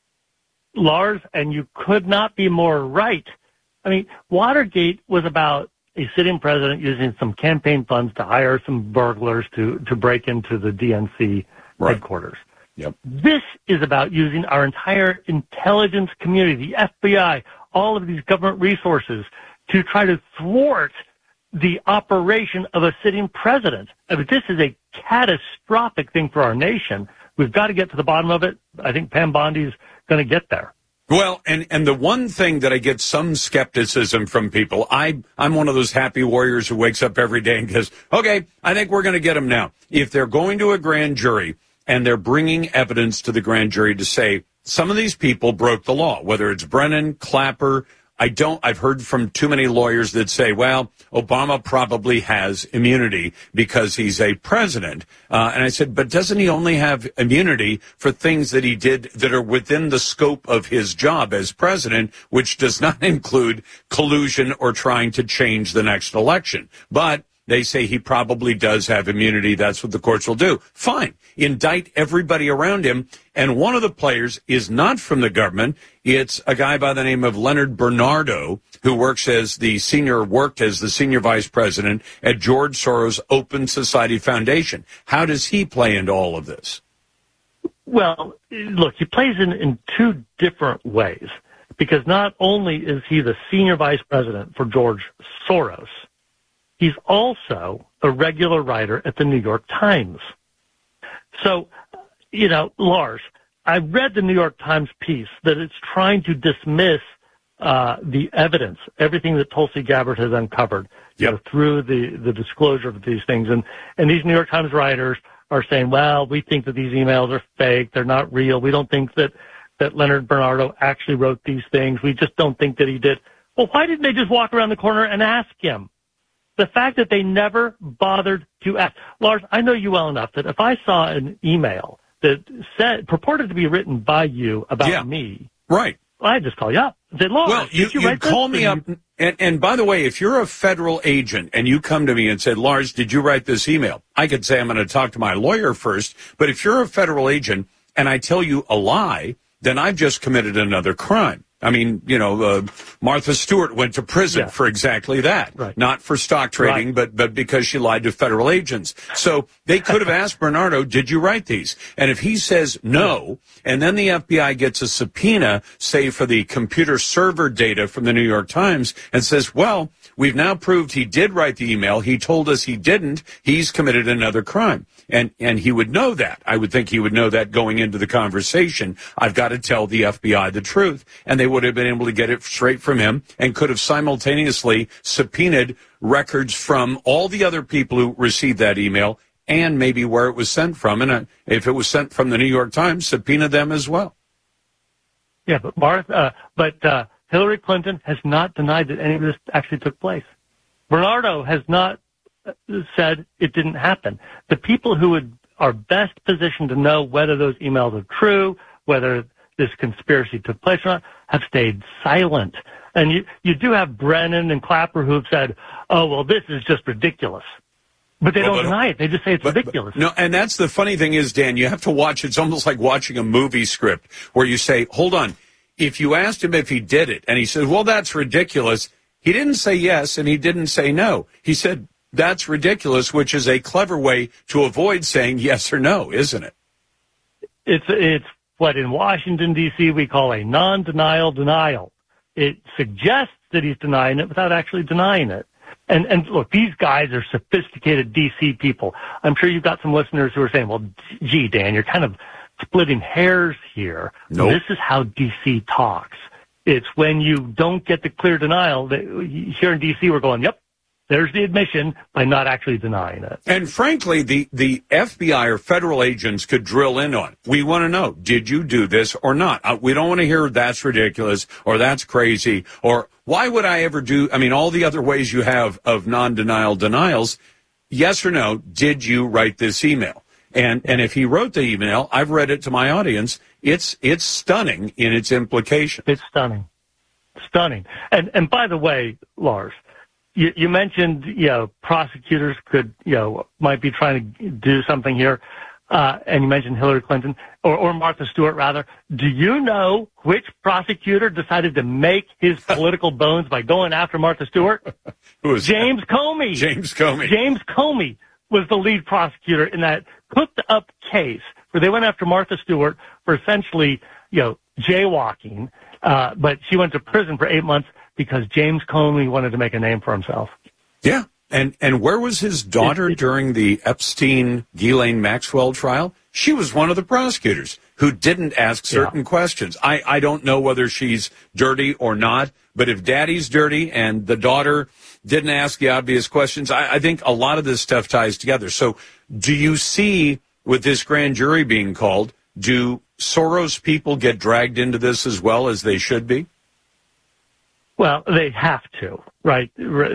Lars, and you could not be more right. I mean, Watergate was about a sitting president using some campaign funds to hire some burglars to break into the DNC headquarters. Yep. This is about using our entire intelligence community, the FBI, all of these government resources to try to thwart the operation of a sitting president. I mean, this is a catastrophic thing for our nation. We've got to get to the bottom of it. I think Pam Bondi's going to get there. Well, and the one thing that I get some skepticism from people, I'm one of those happy warriors who wakes up every day and goes, okay, I think we're going to get them now. If they're going to a grand jury and they're bringing evidence to the grand jury to say some of these people broke the law, whether it's Brennan, Clapper, I've heard from too many lawyers that say, well, Obama probably has immunity because he's a president. And I said, but doesn't he only have immunity for things that he did that are within the scope of his job as president, which does not include collusion or trying to change the next election? But they say he probably does have immunity. That's what the courts will do. Fine. Indict everybody around him. And one of the players is not from the government. It's a guy by the name of Leonard Bernardo, who worked as the senior vice president at George Soros Open Society Foundation. How does he play into all of this? Well, look, he plays in two different ways, because not only is he the senior vice president for George Soros, he's also a regular writer at the New York Times. So, Lars, I read the New York Times piece that it's trying to dismiss the evidence, everything that Tulsi Gabbard has uncovered through the disclosure of these things. And these New York Times writers are saying, well, we think that these emails are fake. They're not real. We don't think that Leonard Bernardo actually wrote these things. We just don't think that he did. Well, why didn't they just walk around the corner and ask him? The fact that they never bothered to ask. Lars, I know you well enough that if I saw an email that purported to be written by you about me, right, I'd just call you up and say, Lars, well, you call me up. And by the way, if you're a federal agent and you come to me and said, Lars, did you write this email? I could say I'm going to talk to my lawyer first. But if you're a federal agent and I tell you a lie, then I've just committed another crime. I mean, Martha Stewart went to prison for exactly that. Right. Not for stock trading, but because she lied to federal agents. So they could have asked Bernardo, did you write these? And if he says no, and then the FBI gets a subpoena, say for the computer server data from the New York Times, and says, well, we've now proved he did write the email. He told us he didn't. He's committed another crime. And he would know that. I would think he would know that going into the conversation. I've got to tell the FBI the truth. And they would have been able to get it straight from him and could have simultaneously subpoenaed records from all the other people who received that email and maybe where it was sent from. And if it was sent from the New York Times, subpoena them as well. Yeah, but Hillary Clinton has not denied that any of this actually took place. Bernardo has not said it didn't happen. The people who are best positioned to know whether those emails are true, whether this conspiracy took place or not, have stayed silent. And you do have Brennan and Clapper who have said, oh, well, this is just ridiculous. But they don't deny it. They just say it's ridiculous. No, and that's the funny thing is, Dan, you have to watch. It's almost like watching a movie script where you say, hold on. If you asked him if he did it and he said, well, that's ridiculous, he didn't say yes and he didn't say no. He said, that's ridiculous, which is a clever way to avoid saying yes or no, isn't it? It's what in Washington, D.C., we call a non-denial denial. It suggests that he's denying it without actually denying it. And look, these guys are sophisticated DC people. I'm sure you've got some listeners who are saying, well, gee, Dan, you're kind of splitting hairs here. Nope. This is how DC talks. It's when you don't get the clear denial that here in DC we're going, yep, there's the admission by not actually denying it. And frankly, the FBI or federal agents could drill in on it. We want to know, did you do this or not? We don't want to hear that's ridiculous or that's crazy or why would I ever do, I mean, all the other ways you have of non-denial denials, yes or no, did you write this email? And if he wrote the email, I've read it to my audience, it's stunning in its implication. It's stunning. Stunning. And by the way, Lars, you mentioned, prosecutors could, might be trying to do something here. And you mentioned Hillary Clinton or Martha Stewart, rather. Do you know which prosecutor decided to make his political bones by going after Martha Stewart? Who was James Comey. James Comey. James Comey was the lead prosecutor in that cooked up case where they went after Martha Stewart for essentially, jaywalking. But she went to prison for 8 months because James Comey wanted to make a name for himself. Yeah. And where was his daughter during the Epstein-Ghislaine Maxwell trial? She was one of the prosecutors who didn't ask certain questions. I don't know whether she's dirty or not, but if daddy's dirty and the daughter didn't ask the obvious questions, I think a lot of this stuff ties together. So do you see, with this grand jury being called, do Soros people get dragged into this as well as they should be? Well, they have to, right?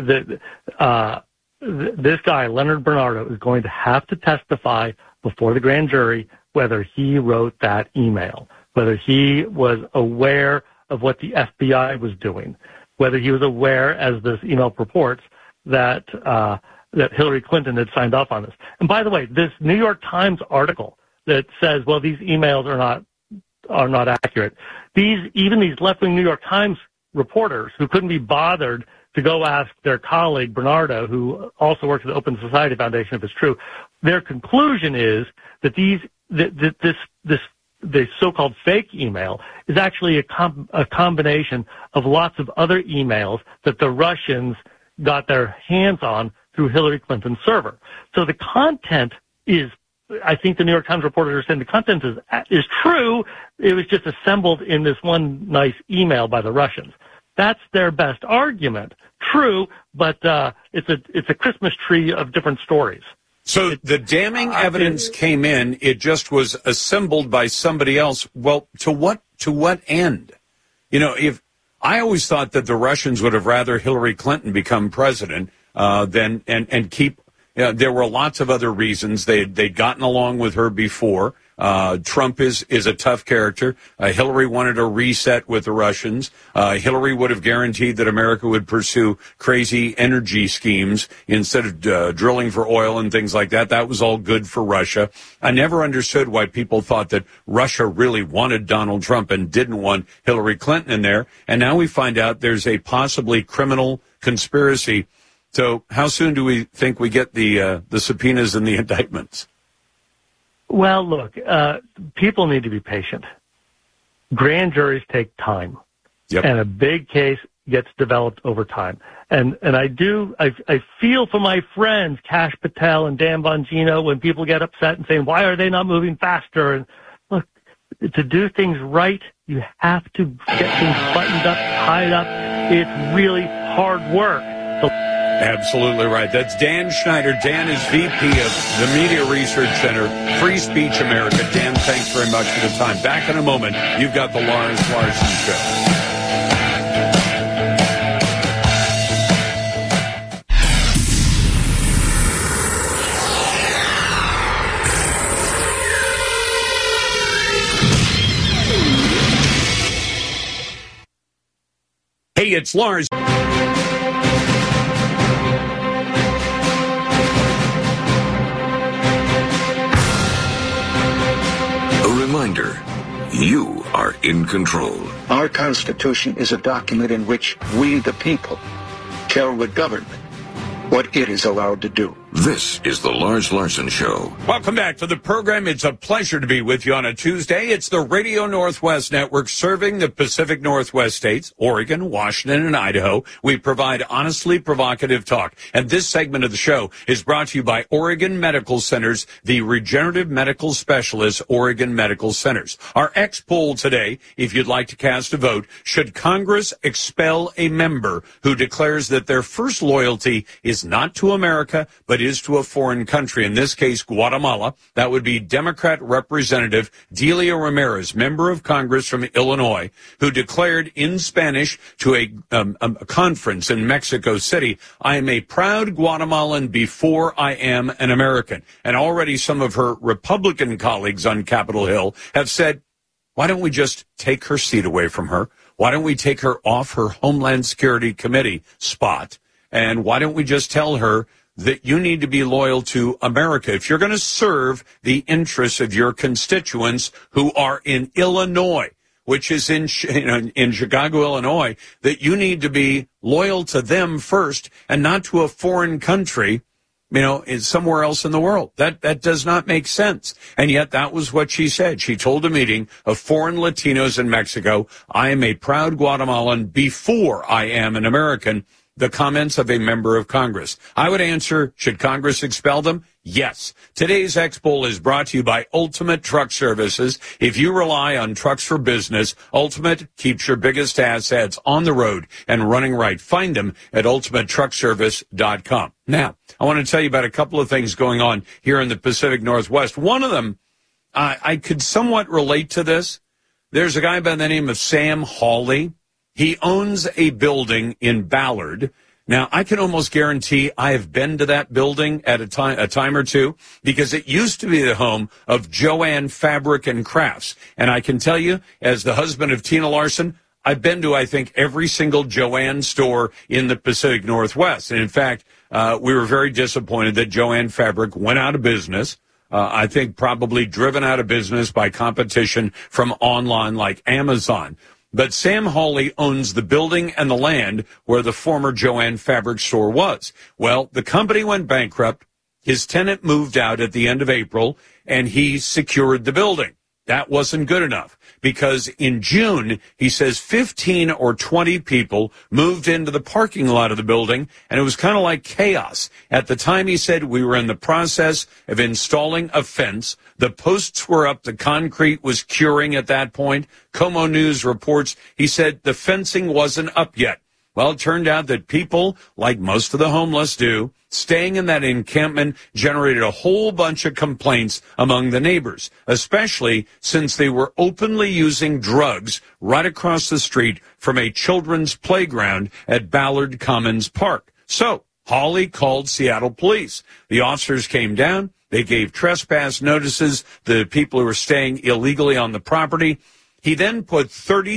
This guy, Leonard Bernardo, is going to have to testify before the grand jury whether he wrote that email, whether he was aware of what the FBI was doing, whether he was aware, as this email purports, that Hillary Clinton had signed off on this. And by the way, this New York Times article that says, well, these emails are not accurate. Even these left-wing New York Times reporters who couldn't be bothered to go ask their colleague Bernardo, who also works at the Open Society Foundation, if it's true, their conclusion is that this so-called fake email is actually a combination of lots of other emails that the Russians got their hands on through Hillary Clinton's server. So the content is, I think the New York Times reporters are saying the content is true. It was just assembled in this one nice email by the Russians. That's their best argument. True, but it's a Christmas tree of different stories. So the damning evidence came in. It just was assembled by somebody else. Well, to what end? If I always thought that the Russians would have rather Hillary Clinton become president than and keep. There were lots of other reasons. They'd gotten along with her before. Trump is a tough character. Hillary wanted a reset with the Russians. Hillary would have guaranteed that America would pursue crazy energy schemes instead of drilling for oil and things like that. That was all good for Russia. I never understood why people thought that Russia really wanted Donald Trump and didn't want Hillary Clinton in there. And now we find out there's a possibly criminal conspiracy. So how soon do we think we get the subpoenas and the indictments? Well, look, people need to be patient. Grand juries take time. Yep. And a big case gets developed over time. And I feel for my friends, Kash Patel and Dan Bongino, when people get upset and saying, why are they not moving faster? And look, to do things right, you have to get things buttoned up, tied up. It's really hard work. Absolutely right. That's Dan Schneider. Dan is VP of the Media Research Center, Free Speech America. Dan, thanks very much for the time. Back in a moment, you've got the Lars Larson Show. Hey, it's Lars. Reminder, you are in control. Our Constitution is a document in which we, the people, tell the government what it is allowed to do. This is the Lars Larson Show. Welcome back to the program. It's a pleasure to be with you on a Tuesday. It's the Radio Northwest Network serving the Pacific Northwest states, Oregon, Washington, and Idaho. We provide honestly provocative talk. And this segment of the show is brought to you by Oregon Medical Centers, the regenerative medical specialists, Oregon Medical Centers. Our X poll today, if you'd like to cast a vote, should Congress expel a member who declares that their first loyalty is not to America, but is to a foreign country, in this case, Guatemala? That would be Democrat Representative Delia Ramirez, member of Congress from Illinois, who declared in Spanish to a conference in Mexico City, "I am a proud Guatemalan before I am an American." And already some of her Republican colleagues on Capitol Hill have said, why don't we just take her seat away from her? Why don't we take her off her Homeland Security Committee spot? And why don't we just tell her that you need to be loyal to America if you're going to serve the interests of your constituents who are in Illinois, which is in Chicago, Illinois, that you need to be loyal to them first and not to a foreign country, is somewhere else in the world. That does not make sense. And yet that was what she said. She told a meeting of foreign Latinos in Mexico, "I am a proud Guatemalan before I am an American." The comments of a member of Congress. I would answer, should Congress expel them? Yes. Today's X poll is brought to you by Ultimate Truck Services. If you rely on trucks for business, Ultimate keeps your biggest assets on the road and running right. Find them at ultimatetruckservice.com. Now, I want to tell you about a couple of things going on here in the Pacific Northwest. One of them, I could somewhat relate to this. There's a guy by the name of Sam Hawley. He owns a building in Ballard. Now, I can almost guarantee I have been to that building at a time or two, because it used to be the home of Joanne Fabric and Crafts. And I can tell you, as the husband of Tina Larson, I've been to, I think, every single Joanne store in the Pacific Northwest. And in fact, we were very disappointed that Joanne Fabric went out of business. I think probably driven out of business by competition from online like Amazon. But Sam Hawley owns the building and the land where the former Joanne Fabric store was. Well, the company went bankrupt. His tenant moved out at the end of April, and he secured the building. That wasn't good enough, because in June, he says 15 or 20 people moved into the parking lot of the building, and it was kind of like chaos. At the time, he said, we were in the process of installing a fence. The posts were up. The concrete was curing at that point. Como News reports, he said the fencing wasn't up yet. Well, it turned out that people, like most of the homeless do, staying in that encampment generated a whole bunch of complaints among the neighbors, especially since they were openly using drugs right across the street from a children's playground at Ballard Commons Park. So Hawley called Seattle police. The officers came down. They gave trespass notices to the people who were staying illegally on the property. He then put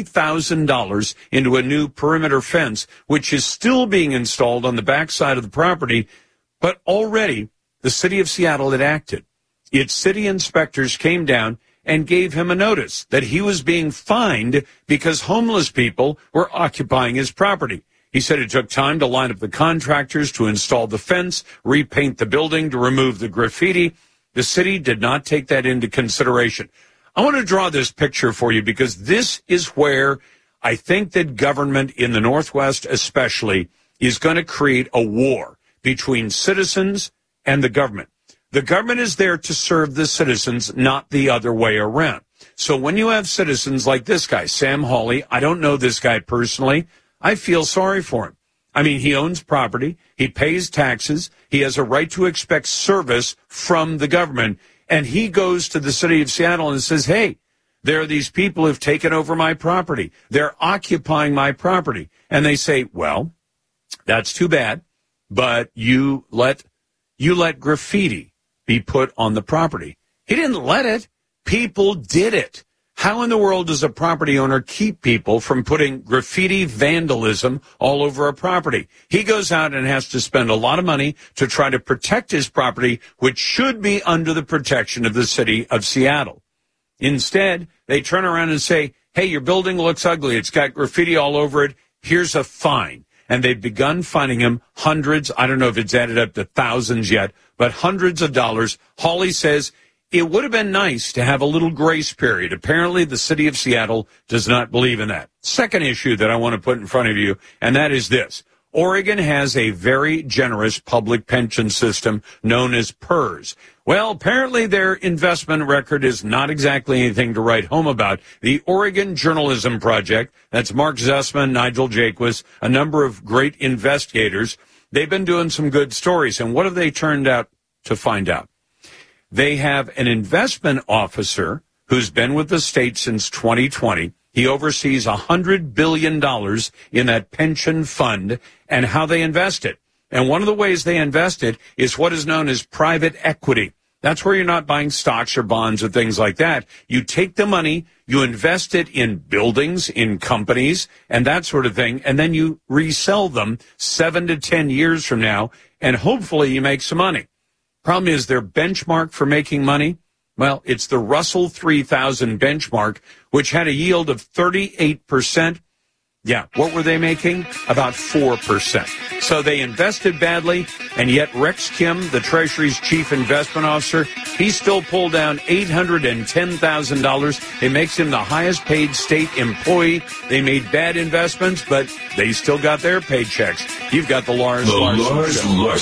$30,000 into a new perimeter fence, which is still being installed on the backside of the property. But already the city of Seattle had acted. Its city inspectors came down and gave him a notice that he was being fined because homeless people were occupying his property. He said it took time to line up the contractors to install the fence, repaint the building, to remove the graffiti. The city did not take that into consideration. I want to draw this picture for you because this is where I think that government in the Northwest especially is going to create a war between citizens and the government. The government is there to serve the citizens, not the other way around. So when you have citizens like this guy, Sam Hawley, I don't know this guy personally. I feel sorry for him. I mean, he owns property. He pays taxes. He has a right to expect service from the government. And he goes to the city of Seattle and says, hey, there are these people who've taken over my property. They're occupying my property. And they say, well, that's too bad, but you let graffiti be put on the property. He didn't let it. People did it. How in the world does a property owner keep people from putting graffiti vandalism all over a property? He goes out and has to spend a lot of money to try to protect his property, which should be under the protection of the city of Seattle. Instead, they turn around and say, hey, your building looks ugly. It's got graffiti all over it. Here's a fine. and they've begun finding him hundreds, I don't know if it's added up to thousands yet, but hundreds of dollars. Hawley says it would have been nice to have a little grace period. Apparently, the city of Seattle does not believe in that. Second issue that I want to put in front of you, and that is this. Oregon has a very generous public pension system known as PERS. Well, apparently their investment record is not exactly anything to write home about. The Oregon Journalism Project, that's Mark Zussman, Nigel Jaquist, a number of great investigators, they've been doing some good stories. And what have they turned out to find out? They have an investment officer who's been with the state since 2020. He oversees $100 billion in that pension fund and how they invest it. And one of the ways they invest it is what is known as private equity. That's where you're not buying stocks or bonds or things like that. You take the money, you invest it in buildings, in companies, and that sort of thing, and then you resell them 7 to 10 years from now, and hopefully you make some money. Problem is their benchmark for making money, well, it's the Russell 3000 benchmark, which had a yield of 38%. Yeah, what were they making? About 4%. So they invested badly, and yet Rex Kim, the Treasury's chief investment officer, he still pulled down $810,000. It makes him the highest paid state employee. They made bad investments, but they still got their paychecks. You've got the Lars Larson Show.